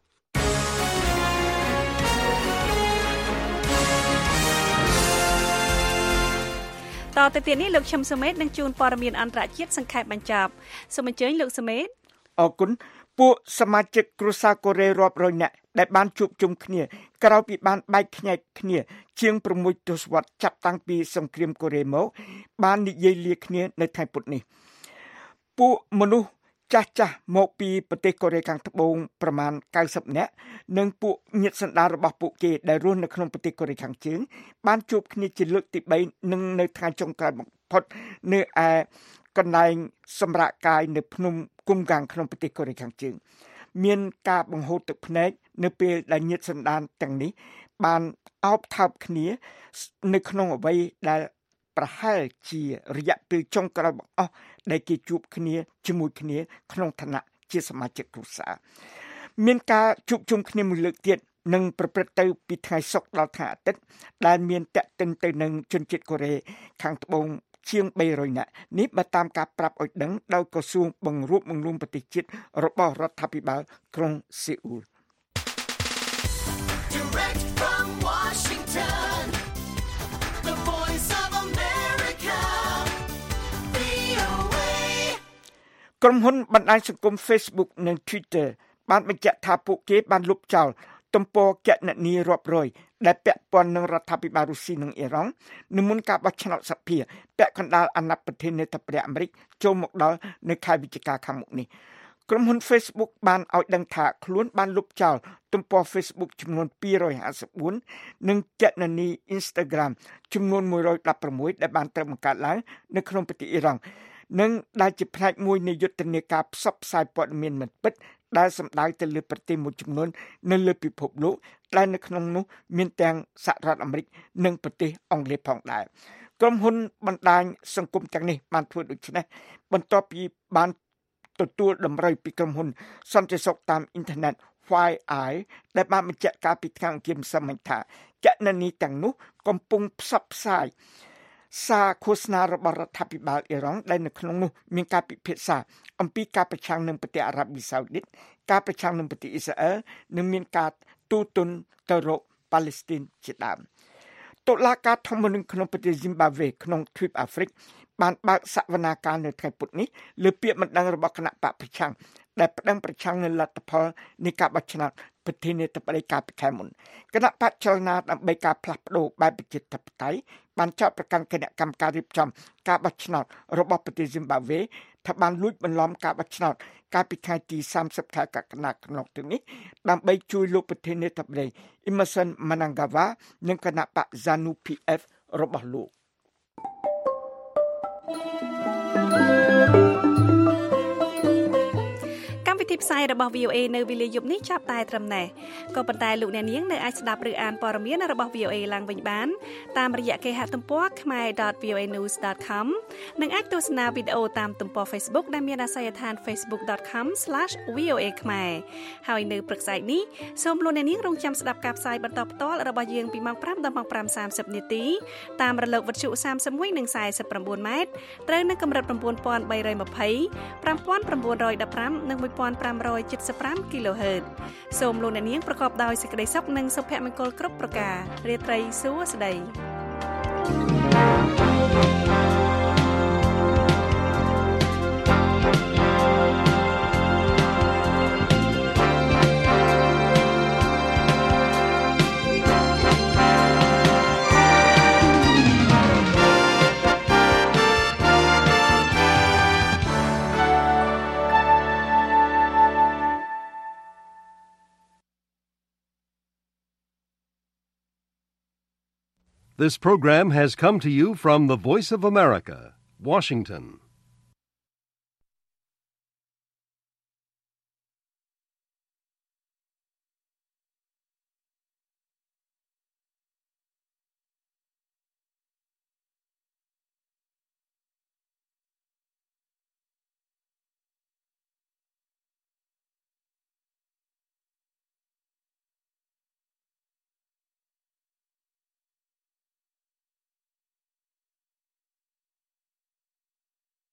តទៅទៀតនេះលោកឈឹមសុមេតនឹងជួនព័ត៌មានអន្តរជាតិសង្ខេបបញ្ចប់សូមអញ្ជើញលោកសុមេតអរគុណពួកសមាជិកគ្រួសារកូរ៉េរាប់រយនាក់ដែលបានជួបជុំគ្នាក្រោយពីបានបែកខ្ញែកគ្នាជាង6ទសវត្សរ៍ចាប់តាំងពីសង្គ្រាមកូរ៉េមកបាននិយាយលាគ្នានៅថ្ងៃពុធនេះពួកមនុស្សចាស់មកពីប្រទេសកូរ៉េខាងត្បូងប្រមាណ90នាក់និងពួកញាតិសន្តានរបស់ពួកគេដែលរស់នៅក្នុងប្រទេសកូរ៉េខាងជើងបានជួបគ្នាជាលើកទី3នឹងនៅថ្ងៃចុងក្រោយបំផុតនៅឯកន្លែងសម្រាកកាយនៅភ្នំគុំកាំងក្នុងប្រទេសកូរ៉េខាងជើងមានការបង្ហូរទឹកភ្នែកនៅពេលដែលញាតិសន្តានទាំងនេះបានអោបថើបគ្នានៅក្នុងអ្វីដែលប្រហែលជារយៈពេលចុងក្រោយបង្អស់ដែលគេជួបគ្នាជាមួយគ្នាក្នុងឋានៈជាសមាជិកគ្រួសារមានការជួបជុំគ្នាមួយលើកទៀតនឹងប្រព្រឹត្តទៅពីថ្ងៃសុក្រដល់ថ្ងៃអាទិត្យដែលមានតេតិនទៅនឹងជនជាតិកូរ៉េខាងត្បូងជាង300នាក់នេះបើតាមការប្រាប់ឲ្យដឹងដោយក្រសួងបង្រួបបង្រួមប្រទេសជាតិរបស់រដ្ឋាភិបាលក្រុងសេអ៊ូល Direct from Washington The Voice of America VOA ក្រុមហ៊ុនបណ្ដាញសង្គម Facebook និង Twitter បានបញ្ជាក់ថាពួកគេបានលុបចោលទំព័រគណនីរាប់រយដែលពាក់ព័ន្ធនឹងរដ្ឋាភិបាលរុស្ស៊ីនិងអ៊ីរ៉ង់នៅមុនការបោះឆ្នោតសភាពាក់កណ្ដាលអាណត្តិប្រធានាធិបតីអាមេរិកចូលមកដល់នៅខែវិច្ឆិកាខាងមុខនេះក្រុមហ៊ុន Facebook បានឲ្យដឹងថាខ្លួនបានលុបចោលទំព័រ Facebook ចំនួន254និងគណនី Instagram ចំនួន116ដែលបានត្រូវបង្កើតឡើងនៅក្នុងប្រទេសអ៊ីរ៉ង់និងដែលជាផ្នែកមួយនៃយុទ្ធនាការផ្សព្វផ្សាយព័ត៌មានមិនពិតដែលសម្ដៅទៅលើប្រទេសមួយចំនួននៅលើពិភពលោកដែលនៅក្នុងនោះមានទាំងសហរដ្ឋអាមេរិកនិងប្រទេសអង់គ្លេសផងដែរក្រុមហ៊ុនបណ្ដាញសង្គមទាំងនេះបានធ្វើដូច្នេះបន្ទាប់ពីបានទទួលតម្រូវពីក្រុមហ៊ុនសន្តិសុខតាមអ៊ីនធឺណិត FireEye ដែលបានបញ្ជាក់កាលពីថ្ងៃអង្គារម្សិលមិញថាគណនីទាំងនោះកំពុងផ្សព្វផ្សាយសារឃោសនារបស់រដ្ឋាភិបាលអ៊ីរ៉ង់ដែលនៅក្នុងនោះមានការពិភាក្សាអំពីការប្រឆាំងនឹងប្រទេសអារ៉ាប៊ីសាអូឌីតការប្រឆាំងនឹងប្រទេសអ៊ីស្រាអែលនិងមានការទូទន់ទៅរកប៉ាឡេស្ទីនជាដើមតុលាការធម្មនុញ្ញក្នុងប្រទេសស៊ីមបាវេក្នុងទ្វីបអាហ្វ្រិកបានបើកសវនាការនៅថ្ងៃពុធនេះលើពាក្យបណ្ដឹងរបស់គណៈបកប្រឆាំងដែលប្តឹងប្រឆាំងនឹងលទ្ធផលនៃការបោះឆ្នោតប្រធានាធិបតីកាលពីខែមុនគណៈបកចលនាដើម្បីការផ្លាស់ប្តូរបែបប្រជាធិបតេយ្យបានចោទប្រកាន់គណៈកម្មការរៀបចំការបោះឆ្នោតរបស់ប្រទេសស៊ីមបាវេថាបានលួចបន្លំការបោះឆ្នោតកាលពីថ្ងៃទី30ខែកក្កដាក្នុងទិនេះដើម្បីជួយលោកប្រធានាធិបតី Emmerson Mnangagwa និងគណៈបក ZANU-PF របស់លោកវិធីផ្សាយរបស់ VOA នៅវេលាយប់នេះចាប់តែត្រឹមនេះក៏ប៉ុន្តែលោកអ្នកនាងនៅអាចស្ដាប់ឬអានព័ត៌មានរបស់ VOA ឡើងវិញបានតាមរយៈគេហទំព័រ khmer.voanews.com និងអាចទស្សនាវីដេអូតាមទំព័រ Facebook ដែលមានអាសយដ្ឋាន facebook.com/voa khmer ហើយនៅព្រឹកស្អែកនេះសូមលោកអ្នកនាងរងចាំស្ដាប់ការផ្សាយបន្តផ្ទាល់របស់យើងពីម៉ោង 5 ដល់ម៉ោង 5:30 នាទីតាមរលកវិទ្យុ31និង49ម៉ែត្រត្រូវនៅកម្រិត 9320 5915 និង1575 kHz សូមលោកអ្នកនាងប្រកបដោយសេចក្តីសុខនិងសុភមង្គលគ្រប់ប្រការរាត្រីសួស្តី This program has come to you from the Voice of America, Washington.